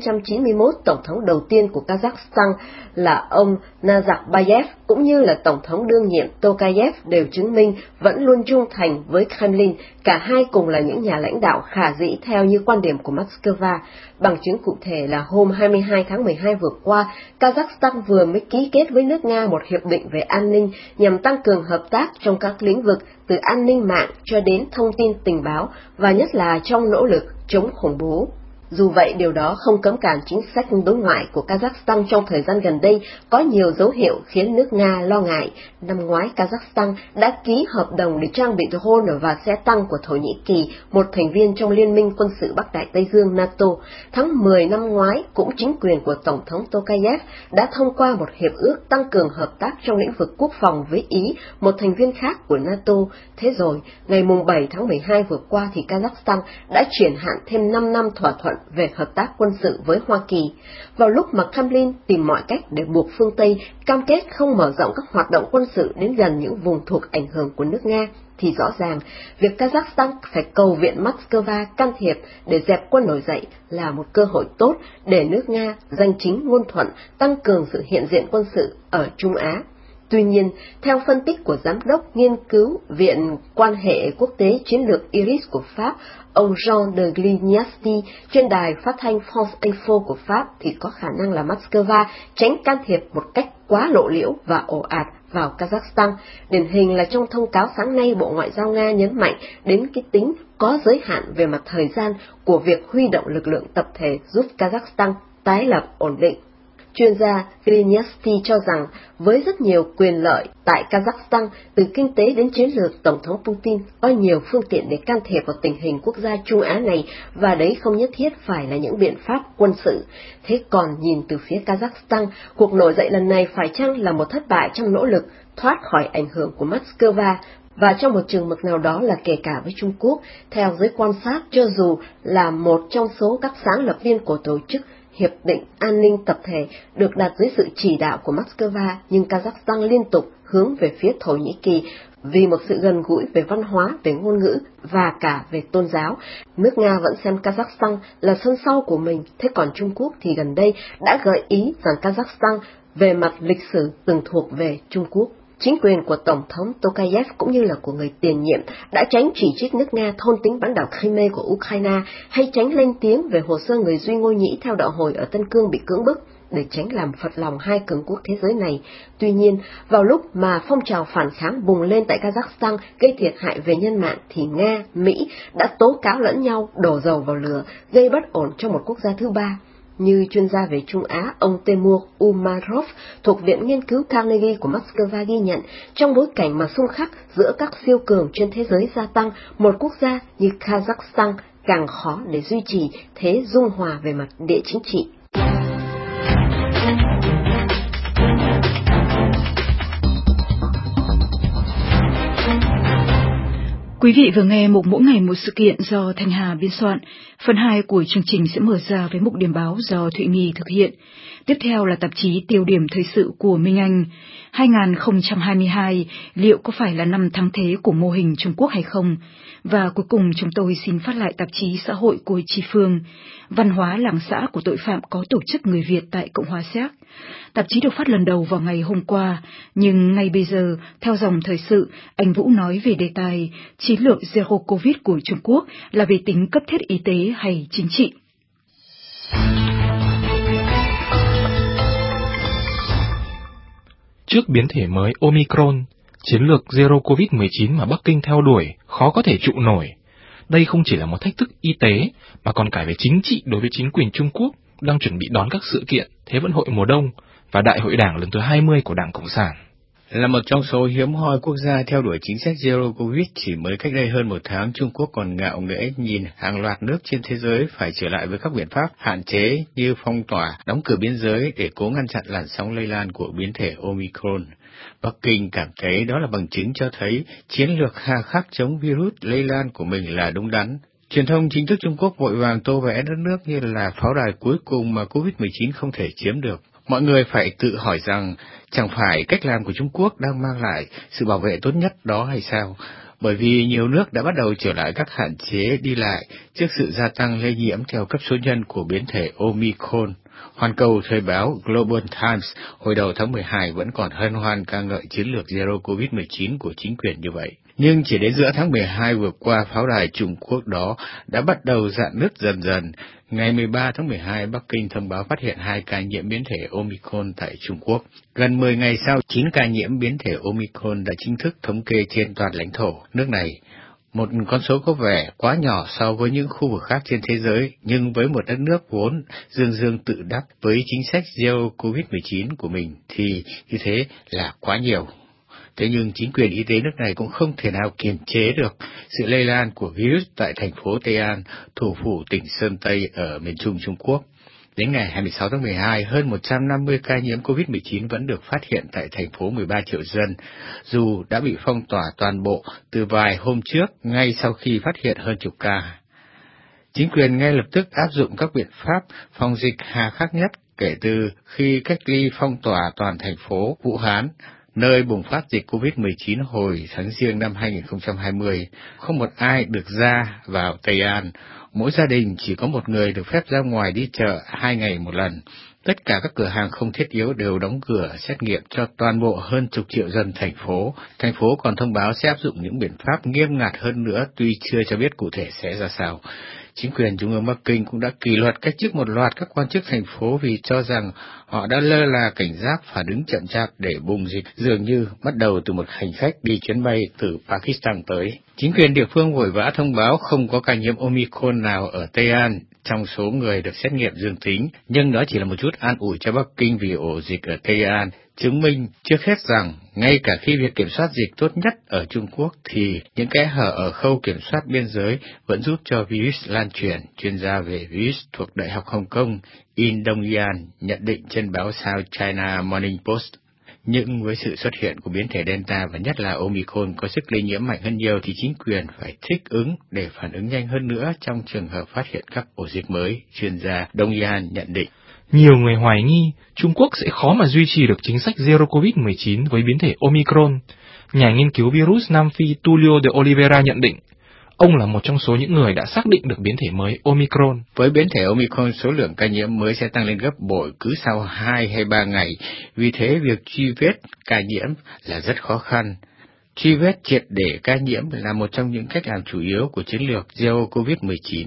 1991, Tổng thống đầu tiên của Kazakhstan là ông Nazarbayev cũng như là Tổng thống đương nhiệm Tokayev đều chứng minh vẫn luôn trung thành với Kremlin. Cả hai cùng là những nhà lãnh đạo khả dĩ theo như quan điểm của Moscow. Bằng chứng cụ thể là hôm 22 tháng 12 vừa qua, Kazakhstan vừa mới ký kết với nước Nga một hiệp định về an ninh nhằm tăng cường hợp tác trong các lĩnh vực từ an ninh mạng cho đến thông tin tình báo, và nhất là trong nỗ lực chống khủng bố. Dù vậy, điều đó không cấm cản chính sách đối ngoại của Kazakhstan trong thời gian gần đây có nhiều dấu hiệu khiến nước Nga lo ngại. Năm ngoái, Kazakhstan đã ký hợp đồng để trang bị drone và xe tăng của Thổ Nhĩ Kỳ, một thành viên trong Liên minh quân sự Bắc Đại Tây Dương NATO. Tháng 10 năm ngoái, cũng chính quyền của Tổng thống Tokayev đã thông qua một hiệp ước tăng cường hợp tác trong lĩnh vực quốc phòng với Ý, một thành viên khác của NATO. Thế rồi, ngày 7 tháng 12 vừa qua thì Kazakhstan đã triển hạn thêm 5 năm thỏa thuận về hợp tác quân sự với Hoa Kỳ. Vào lúc mà Kremlin tìm mọi cách để buộc phương Tây cam kết không mở rộng các hoạt động quân sự đến gần những vùng thuộc ảnh hưởng của nước Nga, thì rõ ràng việc Kazakhstan phải cầu viện Moscow can thiệp để dẹp quân nổi dậy là một cơ hội tốt để nước Nga giành chính ngôn thuận tăng cường sự hiện diện quân sự ở Trung Á. Tuy nhiên, theo phân tích của Giám đốc nghiên cứu Viện Quan hệ Quốc tế Chiến lược IRIS của Pháp, ông Jean de Glignasti, trên đài phát thanh France Info của Pháp, thì có khả năng là Moscow tránh can thiệp một cách quá lộ liễu và ồ ạt vào Kazakhstan. Điển hình là trong thông cáo sáng nay, Bộ Ngoại giao Nga nhấn mạnh đến cái tính có giới hạn về mặt thời gian của việc huy động lực lượng tập thể giúp Kazakhstan tái lập ổn định. Chuyên gia Glignasti cho rằng với rất nhiều quyền lợi tại Kazakhstan, từ kinh tế đến chiến lược, Tổng thống Putin có nhiều phương tiện để can thiệp vào tình hình quốc gia Trung Á này, và đấy không nhất thiết phải là những biện pháp quân sự. Thế còn nhìn từ phía Kazakhstan, cuộc nổi dậy lần này phải chăng là một thất bại trong nỗ lực thoát khỏi ảnh hưởng của Moscow, và trong một chừng mực nào đó là kể cả với Trung Quốc? Theo giới quan sát, cho dù là một trong số các sáng lập viên của tổ chức Hiệp định An ninh Tập thể được đặt dưới sự chỉ đạo của Moscow, nhưng Kazakhstan liên tục hướng về phía Thổ Nhĩ Kỳ vì một sự gần gũi về văn hóa, về ngôn ngữ và cả về tôn giáo. Nước Nga vẫn xem Kazakhstan là sân sau của mình, thế còn Trung Quốc thì gần đây đã gợi ý rằng Kazakhstan về mặt lịch sử từng thuộc về Trung Quốc. Chính quyền của Tổng thống Tokayev cũng như là của người tiền nhiệm đã tránh chỉ trích nước Nga thôn tính bán đảo Crimea của Ukraine, hay tránh lên tiếng về hồ sơ người Duy Ngô Nhĩ theo đạo Hồi ở Tân Cương bị cưỡng bức, để tránh làm phật lòng hai cường quốc thế giới này. Tuy nhiên, vào lúc mà phong trào phản kháng bùng lên tại Kazakhstan gây thiệt hại về nhân mạng, thì Nga, Mỹ đã tố cáo lẫn nhau đổ dầu vào lửa, gây bất ổn cho một quốc gia thứ ba. Như chuyên gia về Trung Á, ông Temur Umarov thuộc Viện Nghiên cứu Carnegie của Moscow ghi nhận, trong bối cảnh mà xung khắc giữa các siêu cường trên thế giới gia tăng, một quốc gia như Kazakhstan càng khó để duy trì thế dung hòa về mặt địa chính trị. Quý vị vừa nghe mục Mỗi ngày một sự kiện do Thanh Hà biên soạn. Phần 2 của chương trình sẽ mở ra với mục điểm báo do Thụy My thực hiện. Tiếp theo là tạp chí Tiêu điểm thời sự của Minh Anh. 2022 liệu có phải là năm thắng thế của mô hình Trung Quốc hay không? Và cuối cùng chúng tôi xin phát lại tạp chí Xã hội của Chi Phương. Văn hóa làng xã của tội phạm có tổ chức người Việt tại Cộng hòa Séc. Tạp chí được phát lần đầu vào ngày hôm qua, nhưng ngay bây giờ, theo dòng thời sự, anh Vũ nói về đề tài chiến lược Zero Covid của Trung Quốc là về tính cấp thiết y tế hay chính trị. Trước biến thể mới Omicron, chiến lược Zero Covid-19 mà Bắc Kinh theo đuổi khó có thể trụ nổi. Đây không chỉ là một thách thức y tế, mà còn cả về chính trị đối với chính quyền Trung Quốc đang chuẩn bị đón các sự kiện Thế vận hội mùa đông và Đại hội Đảng lần thứ 20 của Đảng Cộng sản. Là một trong số hiếm hoi quốc gia theo đuổi chính sách Zero Covid, chỉ mới cách đây hơn một tháng, Trung Quốc còn ngạo nghễ nhìn hàng loạt nước trên thế giới phải trở lại với các biện pháp hạn chế như phong tỏa, đóng cửa biên giới để cố ngăn chặn làn sóng lây lan của biến thể Omicron. Bắc Kinh cảm thấy đó là bằng chứng cho thấy chiến lược hà khắc chống virus lây lan của mình là đúng đắn. Truyền thông chính thức Trung Quốc vội vàng tô vẽ đất nước như là pháo đài cuối cùng mà Covid-19 không thể chiếm được. Mọi người phải tự hỏi rằng chẳng phải cách làm của Trung Quốc đang mang lại sự bảo vệ tốt nhất đó hay sao? Bởi vì nhiều nước đã bắt đầu trở lại các hạn chế đi lại trước sự gia tăng lây nhiễm theo cấp số nhân của biến thể Omicron. Hoàn Cầu thời báo Global Times hồi đầu tháng 12 vẫn còn hân hoan ca ngợi chiến lược Zero Covid-19 của chính quyền như vậy. Nhưng chỉ đến giữa tháng 12 vừa qua, pháo đài Trung Quốc đó đã bắt đầu rạn nứt dần dần. Ngày 13 tháng 12, Bắc Kinh thông báo phát hiện 2 ca nhiễm biến thể Omicron tại Trung Quốc. Gần 10 ngày sau, 9 ca nhiễm biến thể Omicron đã chính thức thống kê trên toàn lãnh thổ nước này. Một con số có vẻ quá nhỏ so với những khu vực khác trên thế giới, nhưng với một đất nước vốn dương tự đắc với chính sách Zero Covid-19 của mình thì như thế là quá nhiều. Thế nhưng chính quyền y tế nước này cũng không thể nào kiềm chế được sự lây lan của virus tại thành phố Tây An, thủ phủ tỉnh Sơn Tây ở miền Trung Trung Quốc. Đến ngày 26 tháng 12, hơn 150 ca nhiễm COVID-19 vẫn được phát hiện tại thành phố 13 triệu dân, dù đã bị phong tỏa toàn bộ từ vài hôm trước ngay sau khi phát hiện hơn chục ca. Chính quyền ngay lập tức áp dụng các biện pháp phòng dịch hà khắc nhất kể từ khi cách ly phong tỏa toàn thành phố Vũ Hán, nơi bùng phát dịch COVID-19 hồi tháng Giêng năm 2020. Không một ai được ra vào Tây An. Mỗi gia đình chỉ có một người được phép ra ngoài đi chợ 2 ngày một lần. Tất cả các cửa hàng không thiết yếu đều đóng cửa xét nghiệm cho toàn bộ hơn chục triệu dân thành phố. Thành phố còn thông báo sẽ áp dụng những biện pháp nghiêm ngặt hơn nữa, tuy chưa cho biết cụ thể sẽ ra sao. Chính quyền Trung ương Bắc Kinh cũng đã kỷ luật cách chức một loạt các quan chức thành phố vì cho rằng họ đã lơ là cảnh giác phản ứng chậm chạp để bùng dịch, dường như bắt đầu từ một hành khách đi chuyến bay từ Pakistan tới. Chính quyền địa phương vội vã thông báo không có ca nhiễm Omicron nào ở Tây An trong số người được xét nghiệm dương tính, nhưng đó chỉ là một chút an ủi cho Bắc Kinh vì ổ dịch ở Tây An chứng minh trước hết rằng ngay cả khi việc kiểm soát dịch tốt nhất ở Trung Quốc thì những kẽ hở ở khâu kiểm soát biên giới vẫn giúp cho virus lan truyền. Chuyên gia về virus thuộc Đại học Hồng Kông In Dong-yan nhận định trên báo South China Morning Post. Nhưng với sự xuất hiện của biến thể Delta và nhất là Omicron có sức lây nhiễm mạnh hơn nhiều thì chính quyền phải thích ứng để phản ứng nhanh hơn nữa trong trường hợp phát hiện các ổ dịch mới, chuyên gia Dong-yan nhận định. Nhiều người hoài nghi Trung Quốc sẽ khó mà duy trì được chính sách Zero Covid-19 với biến thể Omicron. Nhà nghiên cứu virus Nam Phi Tulio de Oliveira nhận định, ông là một trong số những người đã xác định được biến thể mới Omicron. Với biến thể Omicron, số lượng ca nhiễm mới sẽ tăng lên gấp bội cứ sau 2 hay 3 ngày, vì thế việc truy vết ca nhiễm là rất khó khăn. Truy vết triệt để ca nhiễm là một trong những cách làm chủ yếu của chiến lược Zero Covid-19.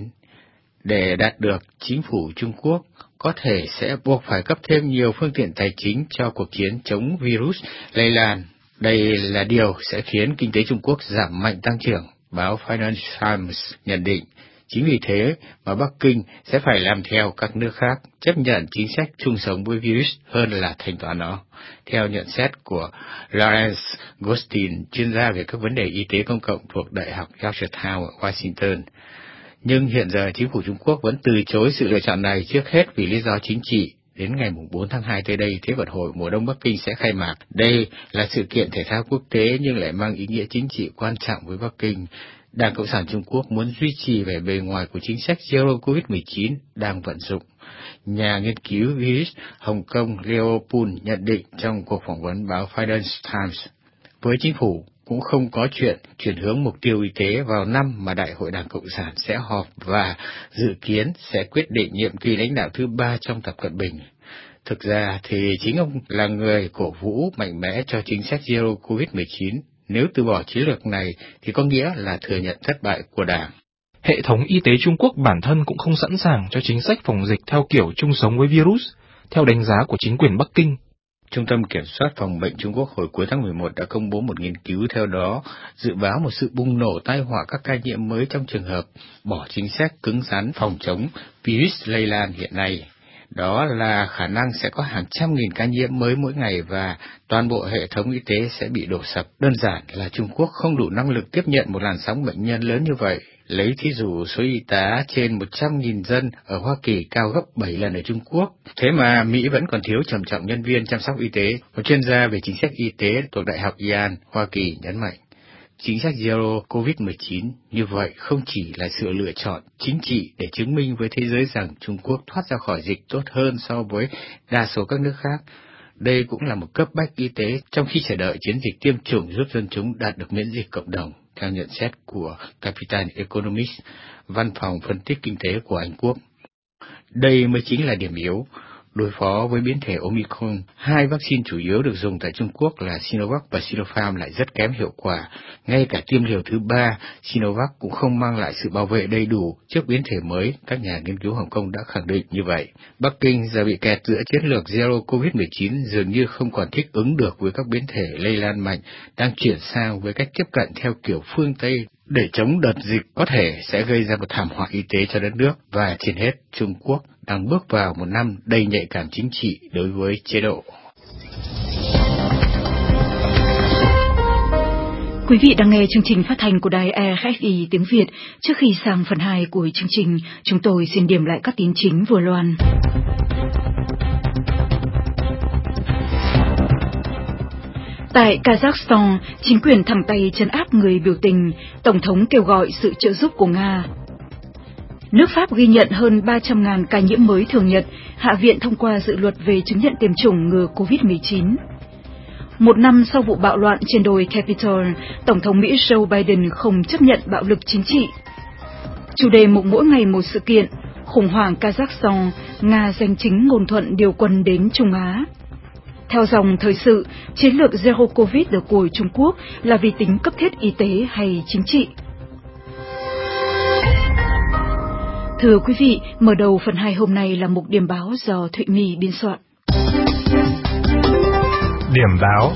Để đạt được, chính phủ Trung Quốc có thể sẽ buộc phải cấp thêm nhiều phương tiện tài chính cho cuộc chiến chống virus lây lan. Đây là điều sẽ khiến kinh tế Trung Quốc giảm mạnh tăng trưởng, báo Financial Times nhận định. Chính vì thế mà Bắc Kinh sẽ phải làm theo các nước khác, chấp nhận chính sách chung sống với virus hơn là thanh toán nó. Theo nhận xét của Lawrence Goldstein, chuyên gia về các vấn đề y tế công cộng thuộc Đại học Georgetown ở Washington. Nhưng hiện giờ chính phủ Trung Quốc vẫn từ chối sự lựa chọn này trước hết vì lý do chính trị. Đến ngày 4 tháng 2 tới đây, Thế vận hội mùa đông Bắc Kinh sẽ khai mạc. Đây là sự kiện thể thao quốc tế nhưng lại mang ý nghĩa chính trị quan trọng với Bắc Kinh. Đảng Cộng sản Trung Quốc muốn duy trì vẻ bề ngoài của chính sách Zero Covid-19 đang vận dụng. Nhà nghiên cứu virus Hồng Kông Leo Poon nhận định trong cuộc phỏng vấn báo Financial Times. Với chính phủ, cũng không có chuyện chuyển hướng mục tiêu y tế vào năm mà Đại hội Đảng Cộng sản sẽ họp và dự kiến sẽ quyết định nhiệm kỳ lãnh đạo thứ 3 trong Tập Cận Bình. Thực ra thì chính ông là người cổ vũ mạnh mẽ cho chính sách Zero Covid-19. Nếu từ bỏ chiến lược này thì có nghĩa là thừa nhận thất bại của Đảng. Hệ thống y tế Trung Quốc bản thân cũng không sẵn sàng cho chính sách phòng dịch theo kiểu chung sống với virus, theo đánh giá của chính quyền Bắc Kinh. Trung tâm Kiểm soát Phòng bệnh Trung Quốc hồi cuối tháng 11 đã công bố một nghiên cứu theo đó dự báo một sự bùng nổ tai họa các ca nhiễm mới trong trường hợp bỏ chính sách cứng rắn phòng chống virus lây lan hiện nay. Đó là khả năng sẽ có hàng trăm nghìn ca nhiễm mới mỗi ngày và toàn bộ hệ thống y tế sẽ bị đổ sập. Đơn giản là Trung Quốc không đủ năng lực tiếp nhận một làn sóng bệnh nhân lớn như vậy. Lấy thí dụ số y tá trên 100.000 dân ở Hoa Kỳ cao gấp 7 lần ở Trung Quốc. Thế mà Mỹ vẫn còn thiếu trầm trọng nhân viên chăm sóc y tế. Một chuyên gia về chính sách y tế thuộc Đại học Yale, Hoa Kỳ nhấn mạnh. Chính sách Zero Covid-19 như vậy không chỉ là sự lựa chọn chính trị để chứng minh với thế giới rằng Trung Quốc thoát ra khỏi dịch tốt hơn so với đa số các nước khác. Đây cũng là một cấp bách y tế trong khi chờ đợi chiến dịch tiêm chủng giúp dân chúng đạt được miễn dịch cộng đồng, theo nhận xét của Capital Economics, văn phòng phân tích kinh tế của Anh Quốc. Đây mới chính là điểm yếu. Đối phó với biến thể Omicron, 2 vaccine chủ yếu được dùng tại Trung Quốc là Sinovac và Sinopharm lại rất kém hiệu quả. Ngay cả tiêm liều thứ 3, Sinovac cũng không mang lại sự bảo vệ đầy đủ trước biến thể mới, các nhà nghiên cứu Hồng Kông đã khẳng định như vậy. Bắc Kinh giờ bị kẹt giữa chiến lược Zero Covid-19 dường như không còn thích ứng được với các biến thể lây lan mạnh, đang chuyển sang với cách tiếp cận theo kiểu phương Tây để chống đợt dịch có thể sẽ gây ra một thảm họa y tế cho đất nước. Và trên hết, Trung Quốc đang bước vào một năm đầy nhạy cảm chính trị đối với chế độ. Quý vị đang nghe chương trình phát thanh của đài RFI tiếng Việt. Trước khi sang phần 2 của chương trình, chúng tôi xin điểm lại các tin chính vừa loan. Tại Kazakhstan, chính quyền thẳng tay trấn áp người biểu tình, Tổng thống kêu gọi sự trợ giúp của Nga. Nước Pháp ghi nhận hơn 300.000 ca nhiễm mới thường nhật, Hạ viện thông qua dự luật về chứng nhận tiêm chủng ngừa COVID-19. Một năm sau vụ bạo loạn trên đồi Capitol, Tổng thống Mỹ Joe Biden không chấp nhận bạo lực chính trị. Chủ đề mục mỗi ngày một sự kiện, khủng hoảng Kazakhstan, Nga giành chính ngôn thuận điều quân đến Trung Á. Theo dòng thời sự, chiến lược Zero Covid của Trung Quốc là vì tính cấp thiết y tế hay chính trị? Thưa quý vị, mở đầu phần 2 hôm nay là mục điểm báo do Thụy My biên soạn. Điểm báo.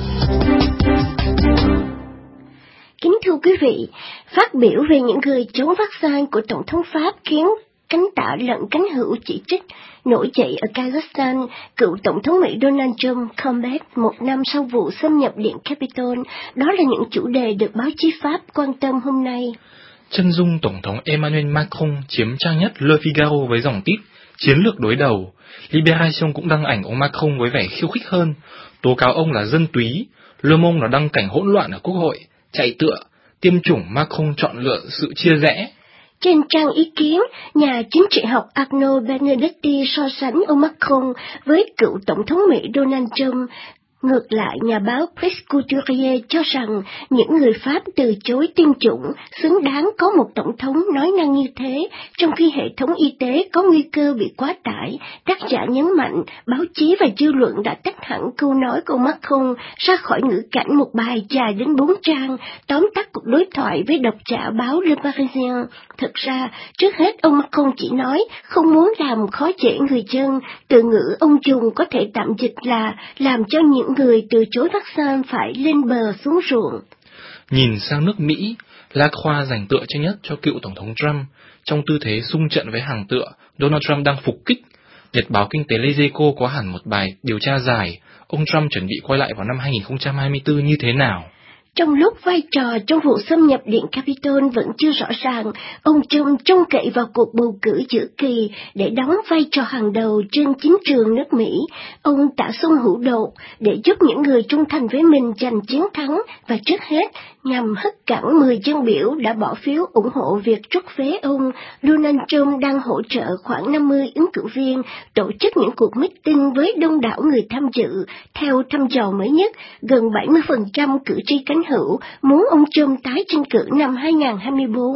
Kính thưa quý vị, phát biểu về những người chống vaccine của Tổng thống Pháp khiến cánh tả lẫn cánh hữu chỉ trích nổi dậy ở Kazakhstan. Cựu Tổng thống Mỹ Donald Trump comeback một năm sau vụ xâm nhập Điện Capitol. Đó là những chủ đề được báo chí Pháp quan tâm hôm nay. Chân dung Tổng thống Emmanuel Macron chiếm trang nhất Le Figaro với dòng tít chiến lược đối đầu. Libération cũng đăng ảnh ông Macron với vẻ khiêu khích hơn, tố cáo ông là dân túy. Le Monde là đăng cảnh hỗn loạn ở Quốc hội, chạy tựa, tiêm chủng Macron chọn lựa sự chia rẽ. Trên trang ý kiến, nhà chính trị học Arnaud Benedetti so sánh ông Macron với cựu Tổng thống Mỹ Donald Trump. Ngược lại, nhà báo Chris Couturier cho rằng những người Pháp từ chối tiêm chủng xứng đáng có một tổng thống nói năng như thế, trong khi hệ thống y tế có nguy cơ bị quá tải. Tác giả nhấn mạnh, báo chí và dư luận đã tách hẳn câu nói của Macron ra khỏi ngữ cảnh một bài dài đến 4 trang, tóm tắt cuộc đối thoại với độc giả báo Le Parisien. Thực ra, trước hết ông Macron chỉ nói không muốn làm khó dễ người dân, từ ngữ ông dùng có thể tạm dịch là làm cho những người từ chối vaccine phải lên bờ xuống ruộng. Nhìn sang nước Mỹ, Lacroix dành tựa tranh nhất cho cựu Tổng thống Trump. Trong tư thế xung trận với hàng tựa, Donald Trump đang phục kích. Nhật báo kinh tế Les Echos có hẳn một bài điều tra dài, ông Trump chuẩn bị quay lại vào năm 2024 như thế nào. Trong lúc vai trò trong vụ xâm nhập Điện Capitol vẫn chưa rõ ràng, ông Trump trông cậy vào cuộc bầu cử giữa kỳ để đóng vai trò hàng đầu trên chính trường nước Mỹ. Ông tả sung hữu đột để giúp những người trung thành với mình giành chiến thắng và trước hết nhằm hất cẳng 10 dân biểu đã bỏ phiếu ủng hộ việc trút phế ông. Donald Trump đang hỗ trợ khoảng 50 ứng cử viên tổ chức những cuộc meeting với đông đảo người tham dự. Theo thăm dò mới nhất, gần 70% cử tri cánh hữu muốn ông Trump tái tranh cử năm 2024.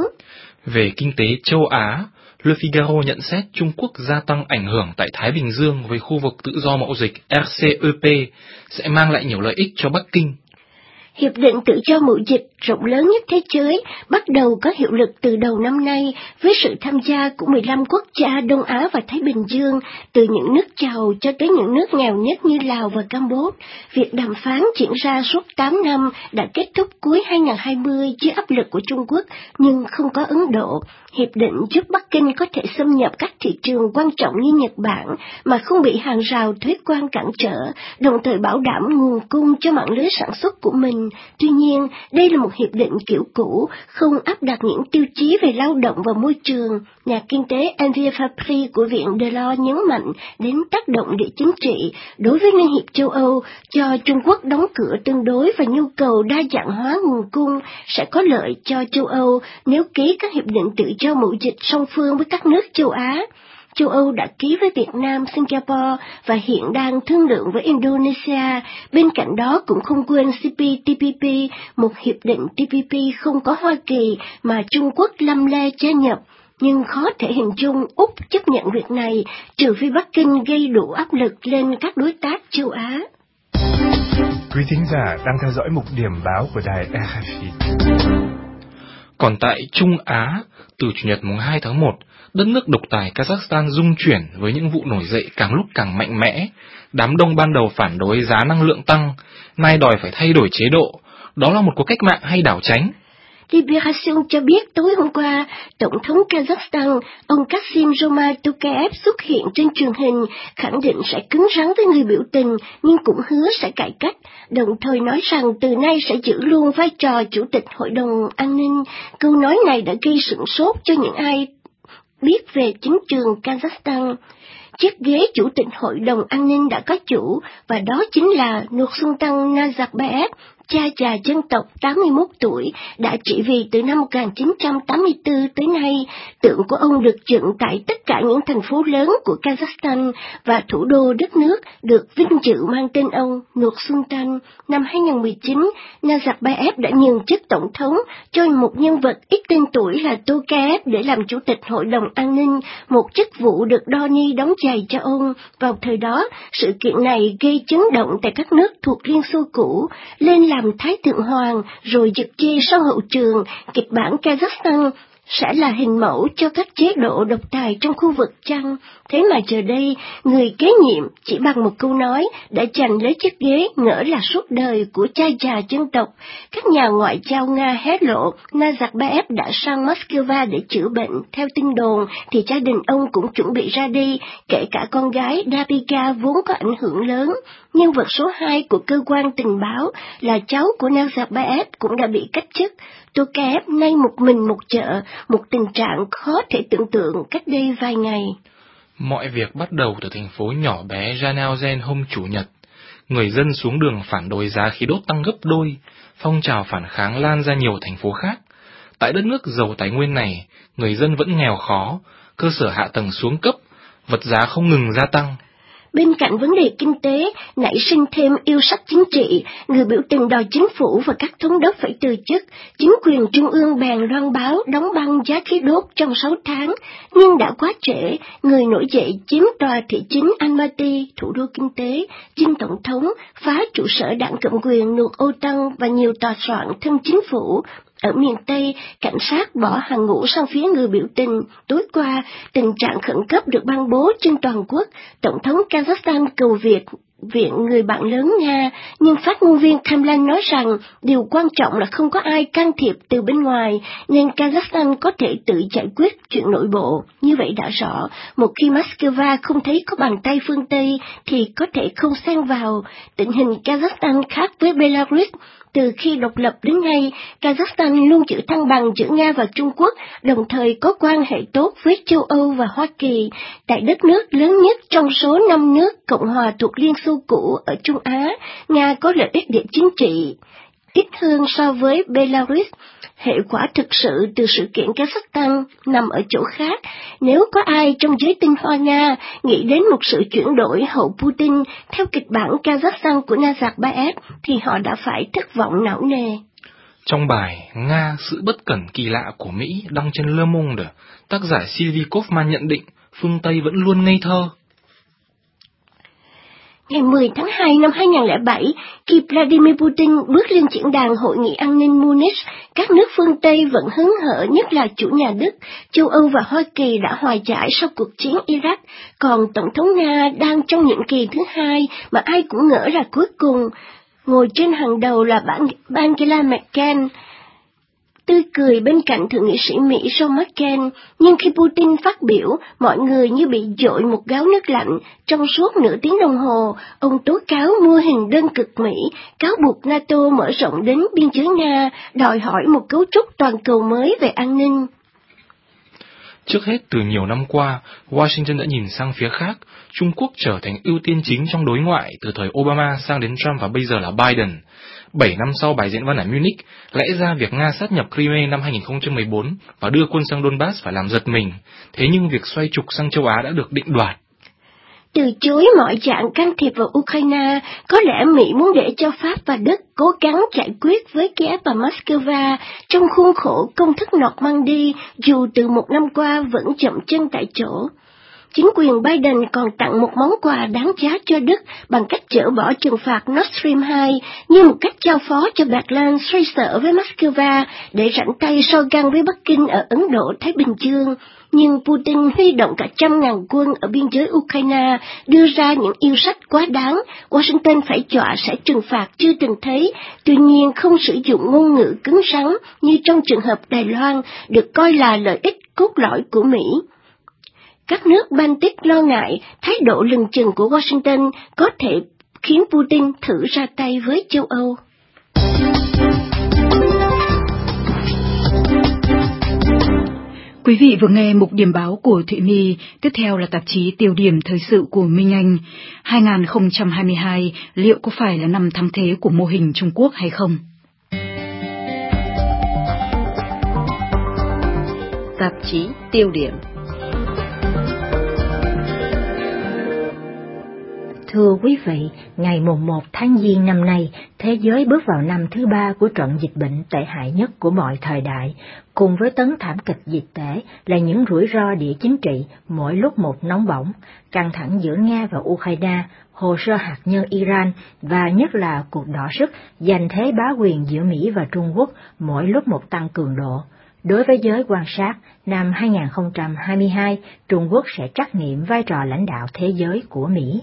Về kinh tế châu Á, Le Figaro nhận xét Trung Quốc gia tăng ảnh hưởng tại Thái Bình Dương với khu vực tự do mậu dịch RCEP sẽ mang lại nhiều lợi ích cho Bắc Kinh. Hiệp định tự do mậu dịch rộng lớn nhất thế giới bắt đầu có hiệu lực từ đầu năm nay với sự tham gia của 15 quốc gia Đông Á và Thái Bình Dương, từ những nước giàu cho tới những nước nghèo nhất như Lào và Campuchia. Việc đàm phán diễn ra suốt 8 năm đã kết thúc cuối 2020 dưới áp lực của Trung Quốc nhưng không có Ấn Độ. Hiệp định giúp Bắc Kinh có thể xâm nhập các thị trường quan trọng như Nhật Bản mà không bị hàng rào thuế quan cản trở, đồng thời bảo đảm nguồn cung cho mạng lưới sản xuất của mình. Tuy nhiên, đây là một hiệp định kiểu cũ, không áp đặt những tiêu chí về lao động và môi trường. Nhà kinh tế Enver Fabry của Viện Delors nhấn mạnh đến tác động địa chính trị đối với Liên hiệp châu Âu cho Trung Quốc đóng cửa tương đối và nhu cầu đa dạng hóa nguồn cung sẽ có lợi cho châu Âu nếu ký các hiệp định tự do mậu dịch song phương với các nước châu Á. Châu Âu đã ký với Việt Nam, Singapore và hiện đang thương lượng với Indonesia. Bên cạnh đó cũng không quên CPTPP, một hiệp định TPP không có Hoa Kỳ mà Trung Quốc lăm le gia nhập. Nhưng khó thể hình dung Úc chấp nhận việc này, trừ phi Bắc Kinh gây đủ áp lực lên các đối tác châu Á. Quý thính giả đang theo dõi mục điểm báo của đài RFI. Còn tại Trung Á, từ Chủ nhật mùng 2 tháng 1, đất nước độc tài Kazakhstan rung chuyển với những vụ nổi dậy càng lúc càng mạnh mẽ. Đám đông ban đầu phản đối giá năng lượng tăng, nay đòi phải thay đổi chế độ. Đó là một cuộc cách mạng hay đảo tránh? Libération cho biết tối hôm qua, Tổng thống Kazakhstan, ông Kassym-Jomart Tokayev xuất hiện trên truyền hình, khẳng định sẽ cứng rắn với người biểu tình, nhưng cũng hứa sẽ cải cách, đồng thời nói rằng từ nay sẽ giữ luôn vai trò Chủ tịch Hội đồng An ninh. Câu nói này đã gây sửng sốt cho những ai biết về chính trường Kazakhstan. Chiếc ghế Chủ tịch Hội đồng An ninh đã có chủ, và đó chính là Nursultan Nazarbayev, cha già dân tộc 81 tuổi, đã trị vì từ năm 1984 tới nay. Tượng của ông được dựng tại tất cả những thành phố lớn của Kazakhstan và thủ đô đất nước được vinh dự mang tên ông Nursultan. Năm 2019, Nazarbayev đã nhường chức tổng thống cho một nhân vật ít tên tuổi là Tokayev để làm chủ tịch Hội đồng An ninh, một chức vụ được Doni đóng giày cho ông. Vào thời đó, sự kiện này gây chấn động tại các nước thuộc Liên Xô cũ, lên làm Thái Thượng Hoàng, rồi giật chê sau hậu trường, kịch bản Kazakhstan sẽ là hình mẫu cho các chế độ độc tài trong khu vực chăng? Thế mà giờ đây, người kế nhiệm chỉ bằng một câu nói đã giành lấy chiếc ghế ngỡ là suốt đời của cha già dân tộc. Các nhà ngoại giao Nga hé lộ Nazarbayev đã sang Moscow để chữa bệnh. Theo tin đồn thì gia đình ông cũng chuẩn bị ra đi, kể cả con gái Dabika vốn có ảnh hưởng lớn. Nhân vật số 2 của cơ quan tình báo là cháu của Nazarbayev cũng đã bị cách chức. Tokayev nay một mình một chợ, một tình trạng khó thể tưởng tượng cách đây vài ngày. Mọi việc bắt đầu từ thành phố nhỏ bé Zhanaozen hôm Chủ nhật. Người dân xuống đường phản đối giá khí đốt tăng gấp đôi, phong trào phản kháng lan ra nhiều thành phố khác. Tại đất nước giàu tài nguyên này, người dân vẫn nghèo khó, cơ sở hạ tầng xuống cấp, vật giá không ngừng gia tăng. Bên cạnh vấn đề kinh tế, nảy sinh thêm yêu sách chính trị, người biểu tình đòi chính phủ và các thống đốc phải từ chức. Chính quyền trung ương bèn loan báo đóng băng giá khí đốt trong 6 tháng, nhưng đã quá trễ, người nổi dậy chiếm tòa thị chính Almaty, thủ đô kinh tế, dinh tổng thống, phá trụ sở đảng cầm quyền Nur-Otan và nhiều tòa soạn thân chính phủ. Ở miền Tây, cảnh sát bỏ hàng ngũ sang phía người biểu tình. Tối qua, tình trạng khẩn cấp được ban bố trên toàn quốc. Tổng thống Kazakhstan cầu viện người bạn lớn Nga, nhưng phát ngôn viên Kremlin nói rằng điều quan trọng là không có ai can thiệp từ bên ngoài, nên Kazakhstan có thể tự giải quyết chuyện nội bộ. Như vậy đã rõ, một khi Moscow không thấy có bàn tay phương Tây thì có thể không xen vào. Tình hình Kazakhstan khác với Belarus. Từ khi độc lập đến nay, Kazakhstan luôn giữ thăng bằng giữa Nga và Trung Quốc, đồng thời có quan hệ tốt với châu Âu và Hoa Kỳ. Tại đất nước lớn nhất trong số 5 nước Cộng hòa thuộc Liên Xô cũ ở Trung Á, Nga có lợi ích địa chính trị ít hơn so với Belarus. Hệ quả thực sự từ sự kiện Kazakhstan nằm ở chỗ khác. Nếu có ai trong giới tinh hoa Nga nghĩ đến một sự chuyển đổi hậu Putin theo kịch bản Kazakhstan của Nazarbayev thì họ đã phải thất vọng não nề. Trong bài Nga, sự bất cẩn kỳ lạ của Mỹ đăng trên Le Monde, tác giả Sylvie Kaufman nhận định phương Tây vẫn luôn ngây thơ. Ngày 10 tháng 2 năm 2007, khi Vladimir Putin bước lên diễn đàn Hội nghị an ninh Munich, các nước phương Tây vẫn hớn hở, nhất là chủ nhà Đức, châu Âu và Hoa Kỳ đã hòa giải sau cuộc chiến Iraq, còn Tổng thống Nga đang trong nhiệm kỳ thứ 2 mà ai cũng ngỡ là cuối cùng. Ngồi trên hàng đầu là Angela Merkel, tươi cười bên cạnh Thượng nghị sĩ Mỹ John McCain, nhưng khi Putin phát biểu, mọi người như bị dội một gáo nước lạnh. Trong suốt nửa tiếng đồng hồ, ông tố cáo mô hình đơn cực Mỹ, cáo buộc NATO mở rộng đến biên giới Nga, đòi hỏi một cấu trúc toàn cầu mới về an ninh. Trước hết, từ nhiều năm qua, Washington đã nhìn sang phía khác. Trung Quốc trở thành ưu tiên chính trong đối ngoại từ thời Obama sang đến Trump và bây giờ là Biden. 7 năm sau bài diễn văn ở Munich, lẽ ra việc Nga sát nhập Crimea năm 2014 và đưa quân sang Donbass phải làm giật mình. Thế nhưng việc xoay trục sang châu Á đã được định đoạt. Từ chối mọi dạng can thiệp vào Ukraine, có lẽ Mỹ muốn để cho Pháp và Đức cố gắng giải quyết với Kiev và Moscow trong khuôn khổ công thức Normandy, dù từ một năm qua vẫn chậm chân tại chỗ. Chính quyền Biden còn tặng một món quà đáng giá cho Đức bằng cách dỡ bỏ trừng phạt Nord Stream 2 như một cách giao phó cho Berlin xoay sở với Moscow để rảnh tay so găng với Bắc Kinh ở Ấn Độ-Thái Bình Dương. Nhưng Putin huy động cả 100.000 quân ở biên giới Ukraine, đưa ra những yêu sách quá đáng. Washington phải dọa sẽ trừng phạt chưa từng thấy, tuy nhiên không sử dụng ngôn ngữ cứng rắn như trong trường hợp Đài Loan, được coi là lợi ích cốt lõi của Mỹ. Các nước Baltic lo ngại thái độ lừng chừng của Washington có thể khiến Putin thử ra tay với châu Âu. Quý vị vừa nghe mục điểm báo của Thụy My, tiếp theo là tạp chí Tiêu điểm thời sự của Minh Anh. 2022 liệu có phải là năm thắng thế của mô hình Trung Quốc hay không? Tạp chí Tiêu điểm. Thưa quý vị, ngày mùng 1 tháng Giêng năm nay, thế giới bước vào năm thứ 3 của trận dịch bệnh tệ hại nhất của mọi thời đại, cùng với tấn thảm kịch dịch tễ là những rủi ro địa chính trị mỗi lúc một nóng bỏng, căng thẳng giữa Nga và Ukraine, hồ sơ hạt nhân Iran và nhất là cuộc đọ sức giành thế bá quyền giữa Mỹ và Trung Quốc mỗi lúc một tăng cường độ. Đối với giới quan sát, năm 2022, Trung Quốc sẽ trắc nghiệm vai trò lãnh đạo thế giới của Mỹ.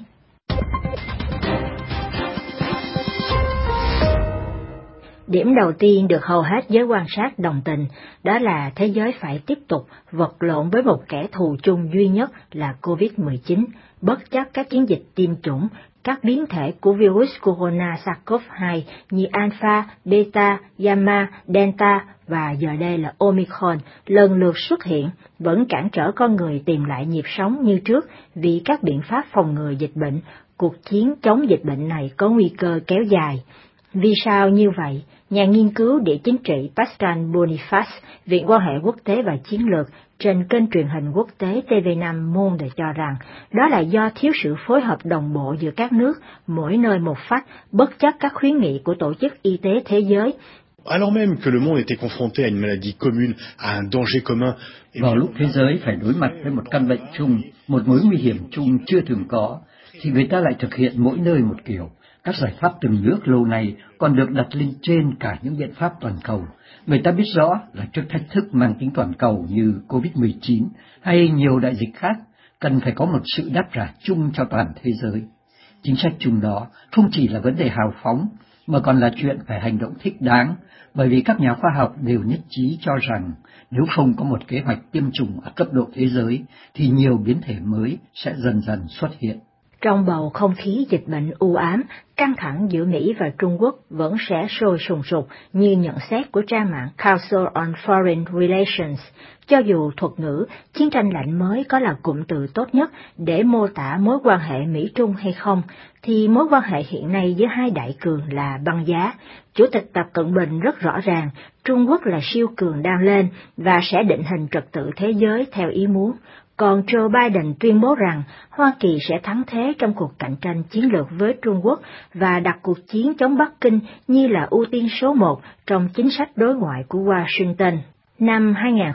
Điểm đầu tiên được hầu hết giới quan sát đồng tình, đó là thế giới phải tiếp tục vật lộn với một kẻ thù chung duy nhất là COVID-19, bất chấp các chiến dịch tiêm chủng, các biến thể của virus corona SARS-CoV-2 như Alpha, Beta, Gamma, Delta và giờ đây là Omicron lần lượt xuất hiện, vẫn cản trở con người tìm lại nhịp sống như trước vì các biện pháp phòng ngừa dịch bệnh. Cuộc chiến chống dịch bệnh này có nguy cơ kéo dài. Vì sao như vậy? Nhà nghiên cứu địa chính trị Pascal Boniface, Viện Quan hệ Quốc tế và Chiến lược trên kênh truyền hình quốc tế TV5 Monde cho rằng đó là do thiếu sự phối hợp đồng bộ giữa các nước, mỗi nơi một phách, bất chấp các khuyến nghị của Tổ chức Y tế Thế giới. Alors même que le monde était confronté à une maladie commune, à un danger commun. Vào lúc thế giới phải đối mặt với một căn bệnh chung, một mối nguy hiểm chung chưa từng có, thì người ta lại thực hiện mỗi nơi một kiểu. Các giải pháp từng bước lâu nay còn được đặt lên trên cả những biện pháp toàn cầu. Người ta biết rõ là trước thách thức mang tính toàn cầu như COVID-19 hay nhiều đại dịch khác, cần phải có một sự đáp trả chung cho toàn thế giới. Chính sách chung đó không chỉ là vấn đề hào phóng, mà còn là chuyện phải hành động thích đáng, bởi vì các nhà khoa học đều nhất trí cho rằng nếu không có một kế hoạch tiêm chủng ở cấp độ thế giới, thì nhiều biến thể mới sẽ dần dần xuất hiện. Trong bầu không khí dịch bệnh u ám, căng thẳng giữa Mỹ và Trung Quốc vẫn sẽ sôi sùng sục như nhận xét của trang mạng Council on Foreign Relations. Cho dù thuật ngữ chiến tranh lạnh mới có là cụm từ tốt nhất để mô tả mối quan hệ Mỹ-Trung hay không, thì mối quan hệ hiện nay giữa hai đại cường là băng giá. Chủ tịch Tập Cận Bình rất rõ ràng, Trung Quốc là siêu cường đang lên và sẽ định hình trật tự thế giới theo ý muốn. Còn Joe Biden tuyên bố rằng Hoa Kỳ sẽ thắng thế trong cuộc cạnh tranh chiến lược với Trung Quốc và đặt cuộc chiến chống Bắc Kinh như là ưu tiên số 1 trong chính sách đối ngoại của Washington. Năm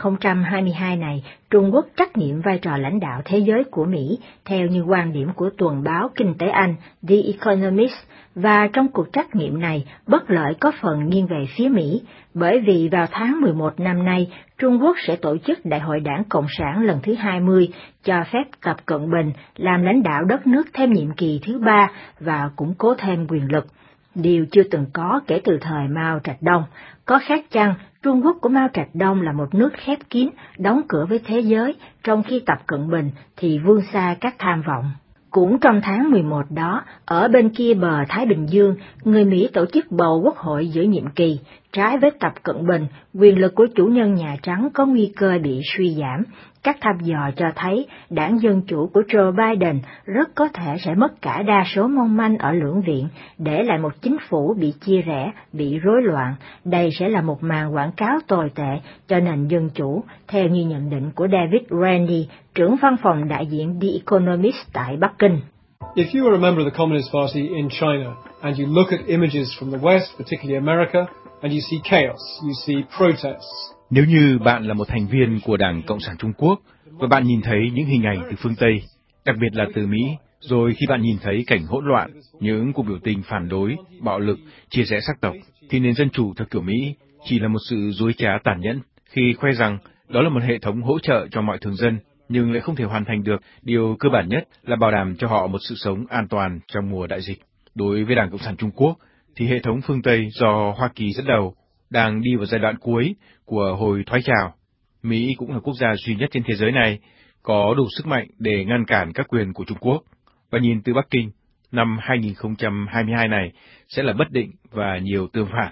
2022 này, Trung Quốc trắc nghiệm vai trò lãnh đạo thế giới của Mỹ, theo như quan điểm của tuần báo Kinh tế Anh The Economist, và trong cuộc trắc nghiệm này, bất lợi có phần nghiêng về phía Mỹ, bởi vì vào tháng 11 năm nay, Trung Quốc sẽ tổ chức Đại hội Đảng Cộng sản lần thứ 20, cho phép Tập Cận Bình làm lãnh đạo đất nước thêm nhiệm kỳ thứ 3 và củng cố thêm quyền lực. Điều chưa từng có kể từ thời Mao Trạch Đông. Có khác chăng, Trung Quốc của Mao Trạch Đông là một nước khép kín, đóng cửa với thế giới, trong khi Tập Cận Bình thì vươn xa các tham vọng. Cũng trong tháng 11 đó, ở bên kia bờ Thái Bình Dương, người Mỹ tổ chức bầu quốc hội giữa nhiệm kỳ. Trái với Tập Cận Bình, quyền lực của chủ nhân Nhà Trắng có nguy cơ bị suy giảm. Các thăm dò cho thấy đảng Dân Chủ của Joe Biden rất có thể sẽ mất cả đa số mong manh ở lưỡng viện, để lại một chính phủ bị chia rẽ, bị rối loạn. Đây sẽ là một màn quảng cáo tồi tệ cho nền Dân Chủ, theo như nhận định của David Rennie, trưởng văn phòng đại diện The Economist tại Bắc Kinh. If you are a member of the Communist Party in China and you look at images from the West, particularly America, and you see chaos, you see protests. Nếu như bạn là một thành viên của Đảng Cộng sản Trung Quốc và bạn nhìn thấy những hình ảnh từ phương Tây, đặc biệt là từ Mỹ, rồi khi bạn nhìn thấy cảnh hỗn loạn, những cuộc biểu tình phản đối, bạo lực, chia rẽ sắc tộc, thì nền dân chủ theo kiểu Mỹ chỉ là một sự dối trá tàn nhẫn khi khoe rằng đó là một hệ thống hỗ trợ cho mọi thường dân, nhưng lại không thể hoàn thành được điều cơ bản nhất là bảo đảm cho họ một sự sống an toàn trong mùa đại dịch. Đối với Đảng Cộng sản Trung Quốc, thì hệ thống phương Tây do Hoa Kỳ dẫn đầu đang đi vào giai đoạn cuối của hồi thoái trào. Mỹ cũng là quốc gia duy nhất trên thế giới này có đủ sức mạnh để ngăn cản các quyền của Trung Quốc. Và nhìn từ Bắc Kinh, năm 2022 này sẽ là bất định và nhiều tương phản.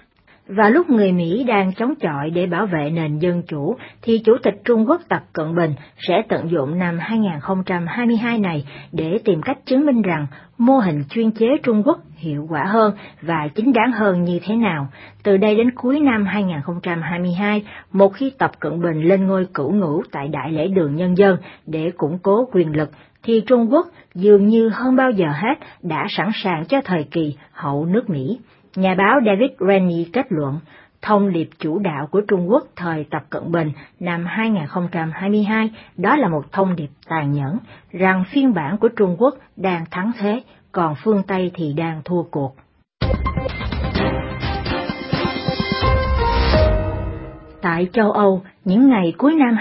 Và lúc người Mỹ đang chống chọi để bảo vệ nền dân chủ, thì Chủ tịch Trung Quốc Tập Cận Bình sẽ tận dụng năm 2022 này để tìm cách chứng minh rằng mô hình chuyên chế Trung Quốc hiệu quả hơn và chính đáng hơn như thế nào. Từ đây đến cuối năm 2022, một khi Tập Cận Bình lên ngôi cửu ngũ tại Đại lễ đường Nhân dân để củng cố quyền lực, thì Trung Quốc dường như hơn bao giờ hết đã sẵn sàng cho thời kỳ hậu nước Mỹ. Nhà báo David Rennie kết luận, thông điệp chủ đạo của Trung Quốc thời Tập Cận Bình năm 2022 đó là một thông điệp tàn nhẫn, rằng phiên bản của Trung Quốc đang thắng thế, còn phương Tây thì đang thua cuộc. Tại châu Âu, những ngày cuối năm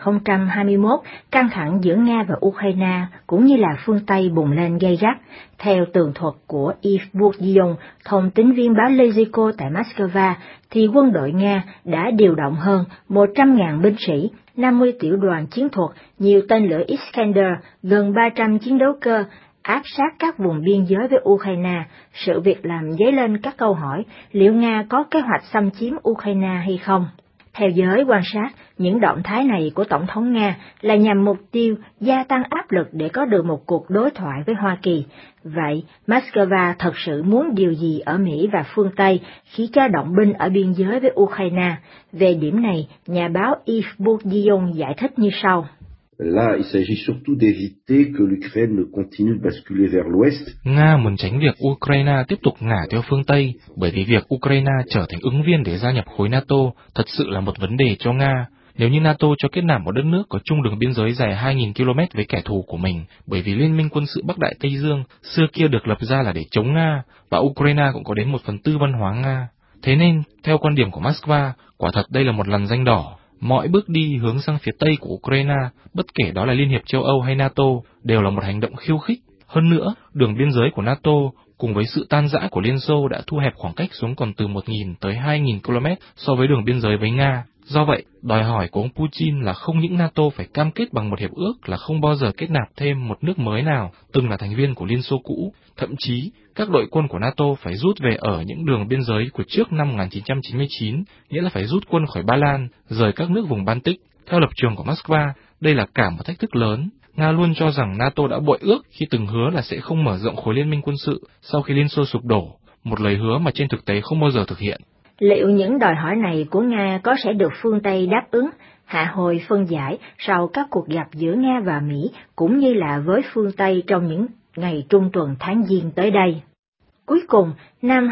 2021, căng thẳng giữa Nga và Ukraine cũng như là phương Tây bùng lên gay gắt. Theo tường thuật của Yves Bourdillon, thông tín viên báo Leziko tại Moscow, thì quân đội Nga đã điều động hơn 100.000 binh sĩ, 50 tiểu đoàn chiến thuật, nhiều tên lửa Iskander, gần 300 chiến đấu cơ, áp sát các vùng biên giới với Ukraine. Sự việc làm dấy lên các câu hỏi liệu Nga có kế hoạch xâm chiếm Ukraine hay không. Theo giới quan sát, những động thái này của Tổng thống Nga là nhằm mục tiêu gia tăng áp lực để có được một cuộc đối thoại với Hoa Kỳ. Vậy, Moscow thật sự muốn điều gì ở Mỹ và phương Tây khi cho động binh ở biên giới với Ukraine? Về điểm này, nhà báo Yves Bourdillon giải thích như sau. Là, il s'agit surtout d'éviter que l'Ukraine ne continue de basculer vers l'Ouest. Nga muốn tránh việc Ukraine tiếp tục ngả theo phương Tây, bởi vì việc Ukraine trở thành ứng viên để gia nhập khối NATO thật sự là một vấn đề cho Nga. Nếu như NATO cho kết nạp một đất nước có chung đường biên giới dài 2.000 km với kẻ thù của mình, bởi vì Liên minh quân sự Bắc Đại Tây Dương xưa kia được lập ra là để chống Nga, và Ukraine cũng có đến 1/4 văn hóa Nga. Thế nên, theo quan điểm của Moscow, quả thật đây là một lằn ranh đỏ. Mọi bước đi hướng sang phía Tây của Ukraine, bất kể đó là Liên hiệp châu Âu hay NATO, đều là một hành động khiêu khích. Hơn nữa, đường biên giới của NATO cùng với sự tan rã của Liên Xô đã thu hẹp khoảng cách xuống còn từ 1.000 tới 2.000 km so với đường biên giới với Nga. Do vậy, đòi hỏi của ông Putin là không những NATO phải cam kết bằng một hiệp ước là không bao giờ kết nạp thêm một nước mới nào từng là thành viên của Liên Xô cũ, thậm chí các đội quân của NATO phải rút về ở những đường biên giới của trước năm 1999, nghĩa là phải rút quân khỏi Ba Lan, rời các nước vùng Baltic. Theo lập trường của Moscow, đây là cả một thách thức lớn. Nga luôn cho rằng NATO đã bội ước khi từng hứa là sẽ không mở rộng khối liên minh quân sự sau khi Liên Xô sụp đổ, một lời hứa mà trên thực tế không bao giờ thực hiện. Liệu những đòi hỏi này của Nga có sẽ được phương Tây đáp ứng, hạ hồi phân giải sau các cuộc gặp giữa Nga và Mỹ cũng như là với phương Tây trong những ngày trung tuần tháng Giêng tới đây? Cuối cùng, năm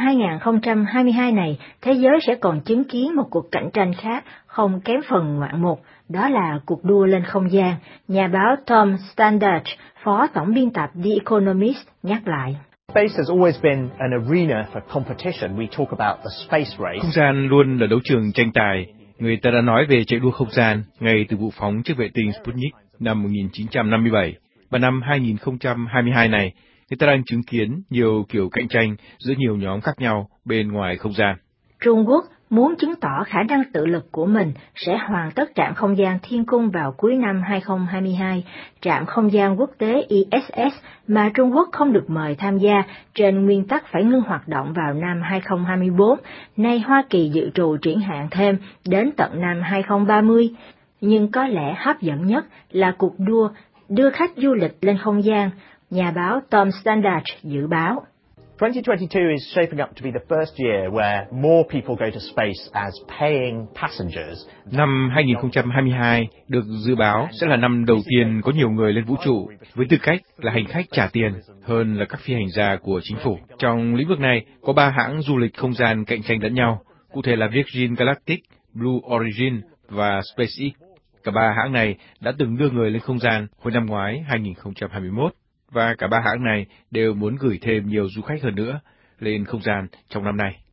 2022 này, thế giới sẽ còn chứng kiến một cuộc cạnh tranh khác không kém phần ngoạn mục, đó là cuộc đua lên không gian. Nhà báo Tom Standage, phó tổng biên tập The Economist, nhắc lại. Space has always been an arena for competition. We talk about the space race. Không gian luôn là đấu trường tranh tài. Người ta đã nói về chạy đua không gian ngay từ vụ phóng chiếc vệ tinh Sputnik năm 1957. Và năm 2022 này, người ta đang chứng kiến nhiều kiểu cạnh tranh giữa nhiều nhóm khác nhau bên ngoài không gian. Trung Quốc muốn chứng tỏ khả năng tự lực của mình sẽ hoàn tất trạm không gian Thiên Cung vào cuối năm 2022. Trạm không gian quốc tế ISS mà Trung Quốc không được mời tham gia trên nguyên tắc phải ngưng hoạt động vào năm 2024, nay Hoa Kỳ dự trù triển hạn thêm đến tận năm 2030. Nhưng có lẽ hấp dẫn nhất là cuộc đua đưa khách du lịch lên không gian. Nhà báo Tom Standage dự báo. 2022 is shaping up to be the first year where more people go to space as paying passengers. Năm 2022 được dự báo sẽ là năm đầu tiên có nhiều người lên vũ trụ với tư cách là hành khách trả tiền hơn là các phi hành gia của chính phủ. Trong lĩnh vực này có 3 hãng du lịch không gian cạnh tranh lẫn nhau, cụ thể là Virgin Galactic, Blue Origin và SpaceX. Cả 3 hãng này đã từng đưa người lên không gian hồi năm ngoái 2021. Và cả 3 hãng này đều muốn gửi thêm nhiều du khách hơn nữa lên không gian trong năm nay.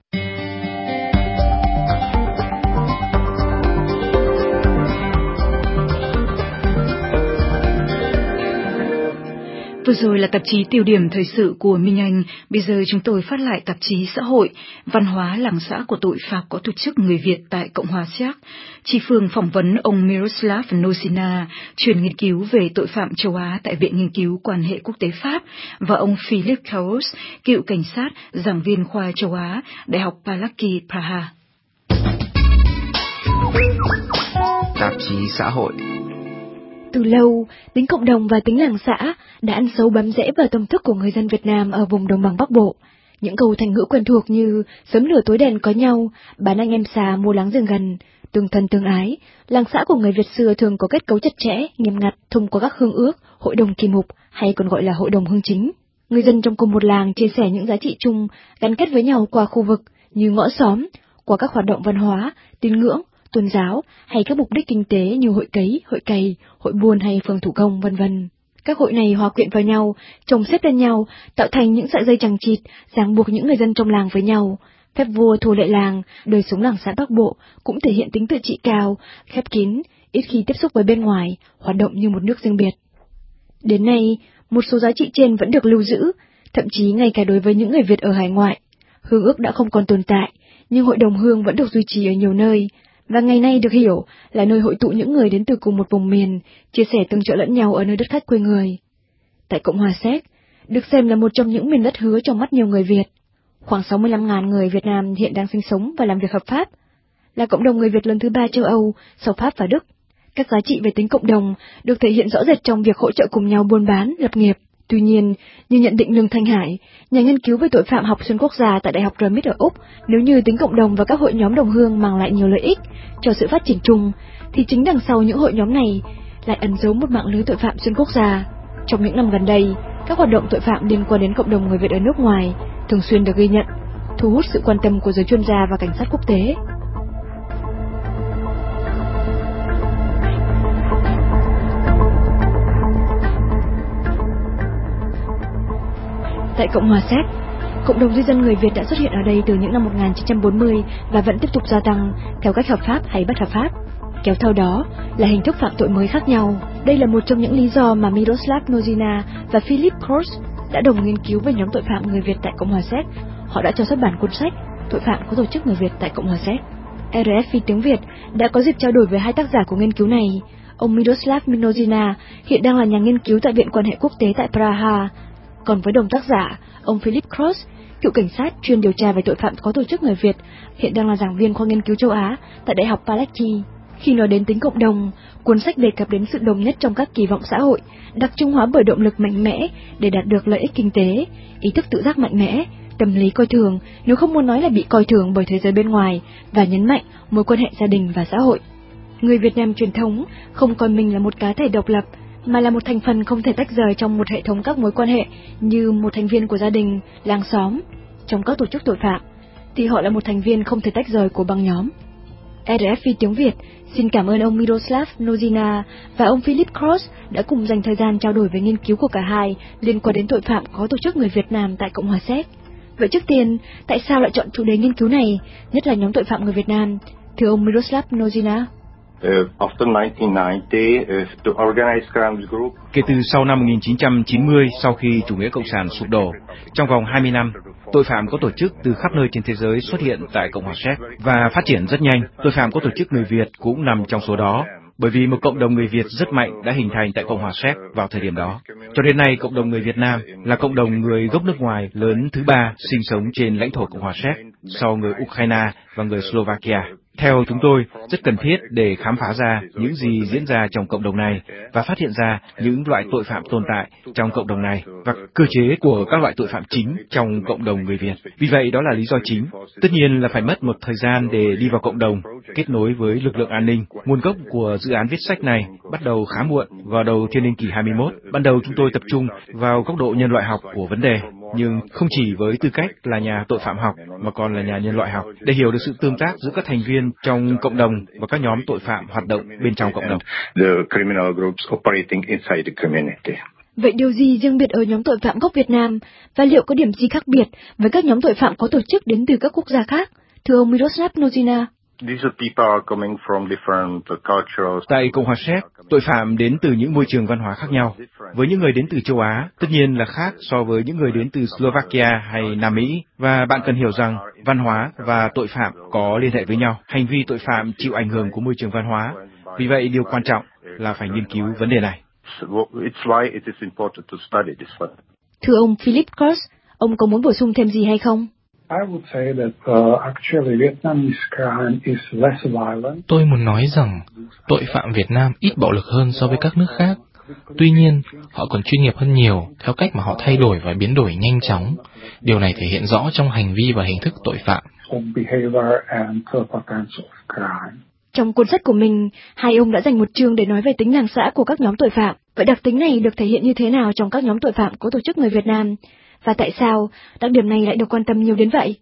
Vừa rồi là tạp chí Tiêu điểm thời sự của Minh Anh. Bây giờ chúng tôi phát lại tạp chí Xã hội, Văn hóa làng xã của tội phạm có tổ chức người Việt tại Cộng hòa Séc. Chị Phương phỏng vấn ông Miroslav Nosina, chuyên nghiên cứu về tội phạm châu Á tại Viện Nghiên cứu Quan hệ Quốc tế Pháp, và ông Philip Karos, cựu cảnh sát, giảng viên khoa châu Á, Đại học Palacky, Praha. tạp chí xã hội. Từ lâu, tính cộng đồng và tính làng xã đã ăn sâu bám rễ vào tâm thức của người dân Việt Nam ở vùng đồng bằng Bắc Bộ. Những câu thành ngữ quen thuộc như sớm lửa tối đèn có nhau, bán anh em xa mua láng giềng gần, tương thân tương ái, làng xã của người Việt xưa thường có kết cấu chặt chẽ, nghiêm ngặt thông qua các hương ước, hội đồng kỳ mục hay còn gọi là hội đồng hương chính. Người dân trong cùng một làng chia sẻ những giá trị chung, gắn kết với nhau qua khu vực như ngõ xóm, qua các hoạt động văn hóa, tín ngưỡng, tôn giáo hay các mục đích kinh tế như hội cấy, hội cày, hội buôn hay phường thủ công, vân vân. Các hội này hòa quyện vào nhau, chồng xếp lên nhau, tạo thành những sợi dây chằng chịt, ràng buộc những người dân trong làng với nhau. Phép vua thù lệ làng, đời sống làng xã Bắc Bộ cũng thể hiện tính tự trị cao, khép kín, ít khi tiếp xúc với bên ngoài, hoạt động như một nước riêng biệt. Đến nay, một số giá trị trên vẫn được lưu giữ, thậm chí ngay cả đối với những người Việt ở hải ngoại. Hương ước đã không còn tồn tại, nhưng hội đồng hương vẫn được duy trì ở nhiều nơi, và ngày nay được hiểu là nơi hội tụ những người đến từ cùng một vùng miền, chia sẻ tương trợ lẫn nhau ở nơi đất khách quê người. Tại Cộng hòa Séc, được xem là một trong những miền đất hứa trong mắt nhiều người Việt, khoảng 65.000 người Việt Nam hiện đang sinh sống và làm việc hợp pháp, là cộng đồng người Việt lớn thứ 3 châu Âu sau Pháp và Đức. Các giá trị về tính cộng đồng được thể hiện rõ rệt trong việc hỗ trợ cùng nhau buôn bán, lập nghiệp. Tuy nhiên, như nhận định Lương Thanh Hải, nhà nghiên cứu về tội phạm học xuyên quốc gia tại Đại học RMIT ở Úc, nếu như tính cộng đồng và các hội nhóm đồng hương mang lại nhiều lợi ích cho sự phát triển chung, thì chính đằng sau những hội nhóm này lại ẩn giấu một mạng lưới tội phạm xuyên quốc gia. Trong những năm gần đây, các hoạt động tội phạm liên quan đến cộng đồng người Việt ở nước ngoài thường xuyên được ghi nhận, thu hút sự quan tâm của giới chuyên gia và cảnh sát quốc tế. Tại Cộng hòa Séc, cộng đồng di dân người Việt đã xuất hiện ở đây từ những năm 1940 và vẫn tiếp tục gia tăng theo cách hợp pháp hay bất hợp pháp. Kéo theo đó là hình thức phạm tội mới khác nhau. Đây là một trong những lý do mà Miroslav Nozina và Philip Kors đã đồng nghiên cứu về nhóm tội phạm người Việt tại Cộng hòa Séc. Họ đã cho xuất bản cuốn sách Tội phạm có tổ chức người Việt tại Cộng hòa Séc. RFI tiếng Việt đã có dịp trao đổi với hai tác giả của nghiên cứu này. Ông Miroslav Nozina hiện đang là nhà nghiên cứu tại Viện Quan hệ Quốc tế tại Praha. Còn với đồng tác giả, ông Philip Kors, cựu cảnh sát chuyên điều tra về tội phạm có tổ chức người Việt, hiện đang là giảng viên khoa nghiên cứu châu Á tại Đại học Palachi. Khi nói đến tính cộng đồng, cuốn sách đề cập đến sự đồng nhất trong các kỳ vọng xã hội, đặc trưng hóa bởi động lực mạnh mẽ để đạt được lợi ích kinh tế, ý thức tự giác mạnh mẽ, tâm lý coi thường, nếu không muốn nói là bị coi thường bởi thế giới bên ngoài, và nhấn mạnh mối quan hệ gia đình và xã hội. Người Việt Nam truyền thống không coi mình là một cá thể độc lập, mà là một thành phần không thể tách rời trong một hệ thống các mối quan hệ như một thành viên của gia đình, làng xóm. Trong các tổ chức tội phạm, thì họ là một thành viên không thể tách rời của băng nhóm. RFI tiếng Việt xin cảm ơn ông Miroslav Nozina và ông Philip Kors đã cùng dành thời gian trao đổi về nghiên cứu của cả hai liên quan đến tội phạm có tổ chức người Việt Nam tại Cộng hòa Séc. Vậy trước tiên, tại sao lại chọn chủ đề nghiên cứu này, nhất là nhóm tội phạm người Việt Nam? Thưa ông Miroslav Nozina. Kể từ sau năm 1990, sau khi chủ nghĩa cộng sản sụp đổ, trong vòng 20 năm, tội phạm có tổ chức từ khắp nơi trên thế giới xuất hiện tại Cộng hòa Séc và phát triển rất nhanh. Tội phạm có tổ chức người Việt cũng nằm trong số đó, bởi vì một cộng đồng người Việt rất mạnh đã hình thành tại Cộng hòa Séc vào thời điểm đó. Cho đến nay, cộng đồng người Việt Nam là cộng đồng người gốc nước ngoài lớn thứ 3 sinh sống trên lãnh thổ Cộng hòa Séc, sau người Ukraine và người Slovakia. Theo chúng tôi, rất cần thiết để khám phá ra những gì diễn ra trong cộng đồng này và phát hiện ra những loại tội phạm tồn tại trong cộng đồng này và cơ chế của các loại tội phạm chính trong cộng đồng người Việt. Vì vậy, đó là lý do chính. Tất nhiên là phải mất một thời gian để đi vào cộng đồng, kết nối với lực lượng an ninh. Nguồn gốc của dự án viết sách này bắt đầu khá muộn, vào đầu thiên niên kỷ 21. Ban đầu chúng tôi tập trung vào góc độ nhân loại học của vấn đề, nhưng không chỉ với tư cách là nhà tội phạm học mà còn là nhà nhân loại học, để hiểu được sự tương tác giữa các thành viên trong cộng đồng và các nhóm tội phạm hoạt động bên trong cộng đồng. Vậy điều gì riêng biệt ở nhóm tội phạm gốc Việt Nam và liệu có điểm gì khác biệt với các nhóm tội phạm có tổ chức đến từ các quốc gia khác? Thưa ông Miroslav Nozina. Tại Cộng hòa Séc, tội phạm đến từ những môi trường văn hóa khác nhau. Với những người đến từ châu Á, tất nhiên là khác so với những người đến từ Slovakia hay Nam Mỹ. Và bạn cần hiểu rằng văn hóa và tội phạm có liên hệ với nhau. Hành vi tội phạm chịu ảnh hưởng của môi trường văn hóa. Vì vậy, điều quan trọng là phải nghiên cứu vấn đề này. Thưa ông Philip Kors, ông có muốn bổ sung thêm gì hay không? Tôi muốn nói rằng tội phạm Việt Nam ít bạo lực hơn so với các nước khác. Tuy nhiên, họ còn chuyên nghiệp hơn nhiều theo cách mà họ thay đổi và biến đổi nhanh chóng. Điều này thể hiện rõ trong hành vi và hình thức tội phạm. Trong cuốn sách của mình, hai ông đã dành một chương để nói về tính làng xã của các nhóm tội phạm. Vậy đặc tính này được thể hiện như thế nào trong các nhóm tội phạm có tổ chức người Việt Nam? Và tại sao đặc điểm này lại được quan tâm nhiều đến vậy?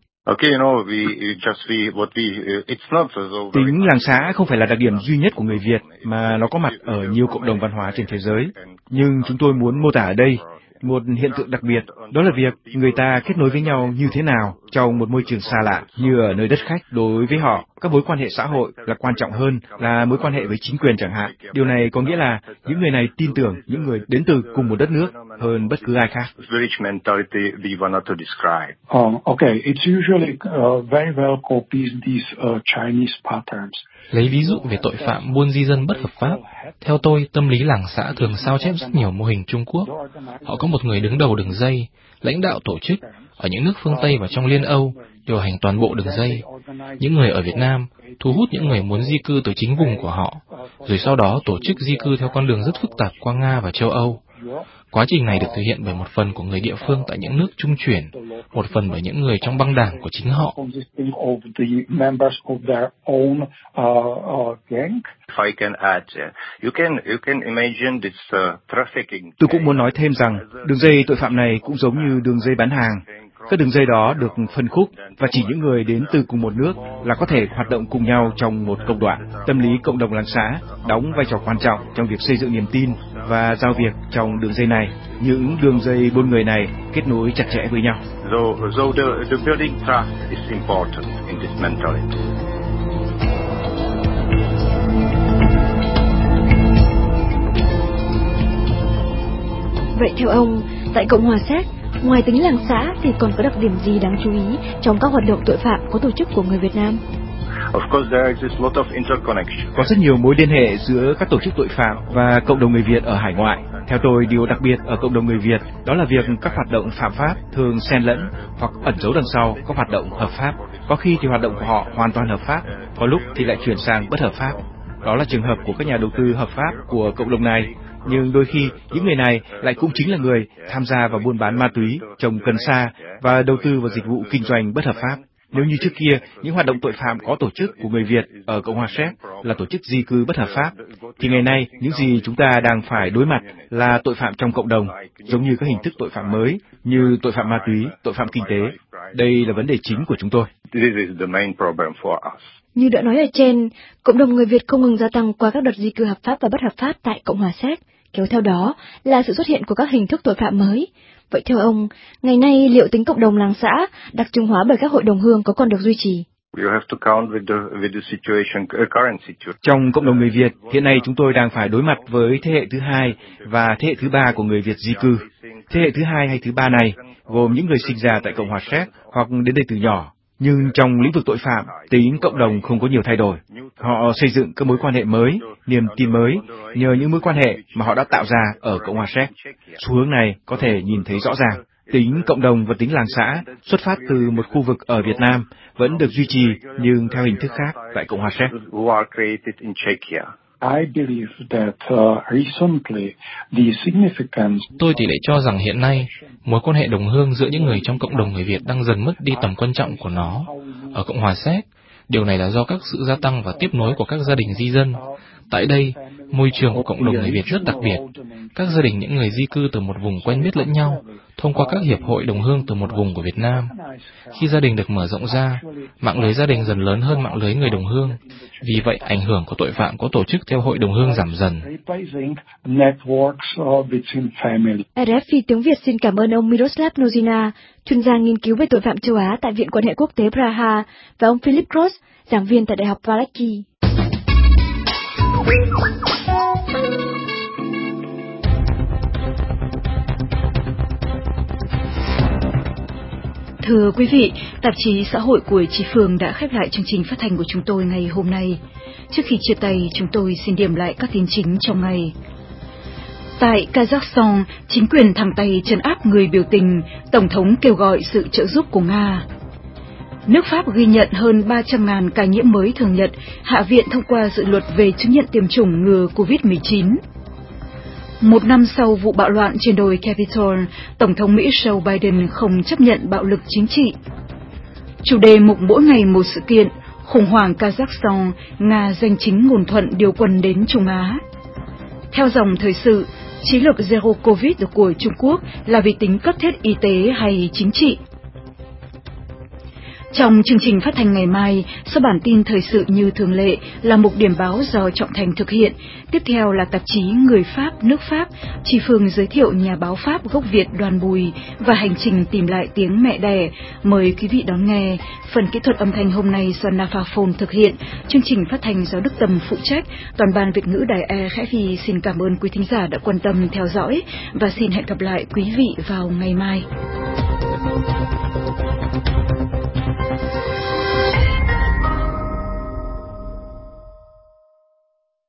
Tính làng xã không phải là đặc điểm duy nhất của người Việt, mà nó có mặt ở nhiều cộng đồng văn hóa trên thế giới. Nhưng chúng tôi muốn mô tả ở đây một hiện tượng đặc biệt, đó là việc người ta kết nối với nhau như thế nào trong một môi trường xa lạ, như ở nơi đất khách. Đối với họ, các mối quan hệ xã hội là quan trọng hơn là mối quan hệ với chính quyền chẳng hạn. Điều này có nghĩa là những người này tin tưởng những người đến từ cùng một đất nước hơn bất cứ ai khác. Lấy ví dụ về tội phạm buôn di dân bất hợp pháp, theo tôi, tâm lý làng xã thường sao chép rất nhiều mô hình Trung Quốc. Họ có một người đứng đầu đường dây, lãnh đạo tổ chức, ở những nước phương Tây và trong Liên Âu, điều hành toàn bộ đường dây. Những người ở Việt Nam thu hút những người muốn di cư từ chính vùng của họ, rồi sau đó tổ chức di cư theo con đường rất phức tạp qua Nga và châu Âu. Quá trình này được thực hiện bởi một phần của người địa phương tại những nước trung chuyển, một phần bởi những người trong băng đảng của chính họ. Tôi cũng muốn nói thêm rằng đường dây tội phạm này cũng giống như đường dây bán hàng. Các đường dây đó được phân khúc và chỉ những người đến từ cùng một nước là có thể hoạt động cùng nhau trong một công đoạn. Tâm lý cộng đồng làng xã đóng vai trò quan trọng trong việc xây dựng niềm tin và giao việc trong đường dây này. Những đường dây buôn người này kết nối chặt chẽ với nhau. The building trust is important in this mentality. Vậy theo ông, tại Cộng hòa Séc, ngoài tính làng xã thì còn có đặc điểm gì đáng chú ý trong các hoạt động tội phạm có tổ chức của người Việt Nam? Có rất nhiều mối liên hệ giữa các tổ chức tội phạm và cộng đồng người Việt ở hải ngoại. Theo tôi, điều đặc biệt ở cộng đồng người Việt đó là việc các hoạt động phạm pháp thường xen lẫn hoặc ẩn giấu đằng sau các hoạt động hợp pháp. Có khi thì hoạt động của họ hoàn toàn hợp pháp, có lúc thì lại chuyển sang bất hợp pháp. Đó là trường hợp của các nhà đầu tư hợp pháp của cộng đồng này. Nhưng đôi khi, những người này lại cũng chính là người tham gia vào buôn bán ma túy, trồng cần sa và đầu tư vào dịch vụ kinh doanh bất hợp pháp. Nếu như trước kia, những hoạt động tội phạm có tổ chức của người Việt ở Cộng hòa Séc là tổ chức di cư bất hợp pháp, thì ngày nay, những gì chúng ta đang phải đối mặt là tội phạm trong cộng đồng, giống như các hình thức tội phạm mới như tội phạm ma túy, tội phạm kinh tế. Đây là vấn đề chính của chúng tôi. Như đã nói ở trên, cộng đồng người Việt không ngừng gia tăng qua các đợt di cư hợp pháp và bất hợp pháp tại Cộng hòa Séc, kéo theo đó là sự xuất hiện của các hình thức tội phạm mới. Vậy theo ông, ngày nay liệu tính cộng đồng làng xã đặc trưng hóa bởi các hội đồng hương có còn được duy trì? Trong cộng đồng người Việt, hiện nay chúng tôi đang phải đối mặt với thế hệ thứ hai và thế hệ thứ ba của người Việt di cư. Thế hệ thứ hai hay thứ ba này gồm những người sinh ra tại Cộng hòa Séc hoặc đến đây từ nhỏ. Nhưng trong lĩnh vực tội phạm, tính cộng đồng không có nhiều thay đổi. Họ xây dựng các mối quan hệ mới, niềm tin mới, nhờ những mối quan hệ mà họ đã tạo ra ở Cộng hòa Séc. Xu hướng này có thể nhìn thấy rõ ràng. Tính cộng đồng và tính làng xã xuất phát từ một khu vực ở Việt Nam vẫn được duy trì nhưng theo hình thức khác tại Cộng hòa Séc. Tôi thì lại cho rằng hiện nay, mối quan hệ đồng hương giữa những người trong cộng đồng người Việt đang dần mất đi tầm quan trọng của nó. Ở Cộng hòa Séc, điều này là do các sự gia tăng và tiếp nối của các gia đình di dân. Tại đây, môi trường của cộng đồng người Việt rất đặc biệt. Các gia đình những người di cư từ một vùng quen biết lẫn nhau, thông qua các hiệp hội đồng hương từ một vùng của Việt Nam. Khi gia đình được mở rộng ra, mạng lưới gia đình dần lớn hơn mạng lưới người đồng hương. Vì vậy, ảnh hưởng của tội phạm có tổ chức theo hội đồng hương giảm dần. RFI tiếng Việt xin cảm ơn ông Miroslav Nozina, chuyên gia nghiên cứu về tội phạm châu Á tại Viện Quan hệ Quốc tế Praha, và ông Philip Gross, giảng viên tại Đại học Valachi. Thưa quý vị, tạp chí Xã hội của Chí Phương đã khép lại chương trình phát thanh của chúng tôi ngày hôm nay. Trước khi chia tay, chúng tôi xin điểm lại các tin chính trong ngày. Tại Kazakhstan, chính quyền thẳng tay trấn áp người biểu tình, Tổng thống kêu gọi sự trợ giúp của Nga. Nước Pháp ghi nhận hơn 300.000 ca nhiễm mới thường nhật, Hạ viện thông qua dự luật về chứng nhận tiêm chủng ngừa COVID-19. Một năm sau vụ bạo loạn trên đồi Capitol, Tổng thống Mỹ Joe Biden không chấp nhận bạo lực chính trị. Chủ đề mục mỗi ngày một sự kiện, khủng hoảng Kazakhstan, Nga giành chính nguồn thuận điều quân đến Trung Á. Theo dòng thời sự, chiến lược Zero Covid của Trung Quốc là vì tính cấp thiết y tế hay chính trị? Trong chương trình phát thanh ngày mai, sau bản tin thời sự như thường lệ là mục điểm báo do Trọng Thành thực hiện. Tiếp theo là tạp chí Người Pháp, nước Pháp, Chi Phương giới thiệu nhà báo Pháp gốc Việt Đoàn Bùi và hành trình tìm lại tiếng mẹ đẻ. Mời quý vị đón nghe. Phần kỹ thuật âm thanh hôm nay do Nafaphone thực hiện. Chương trình phát thanh do Đức Tâm phụ trách. Toàn ban Việt ngữ Đài RFI xin cảm ơn quý thính giả đã quan tâm theo dõi và xin hẹn gặp lại quý vị vào ngày mai.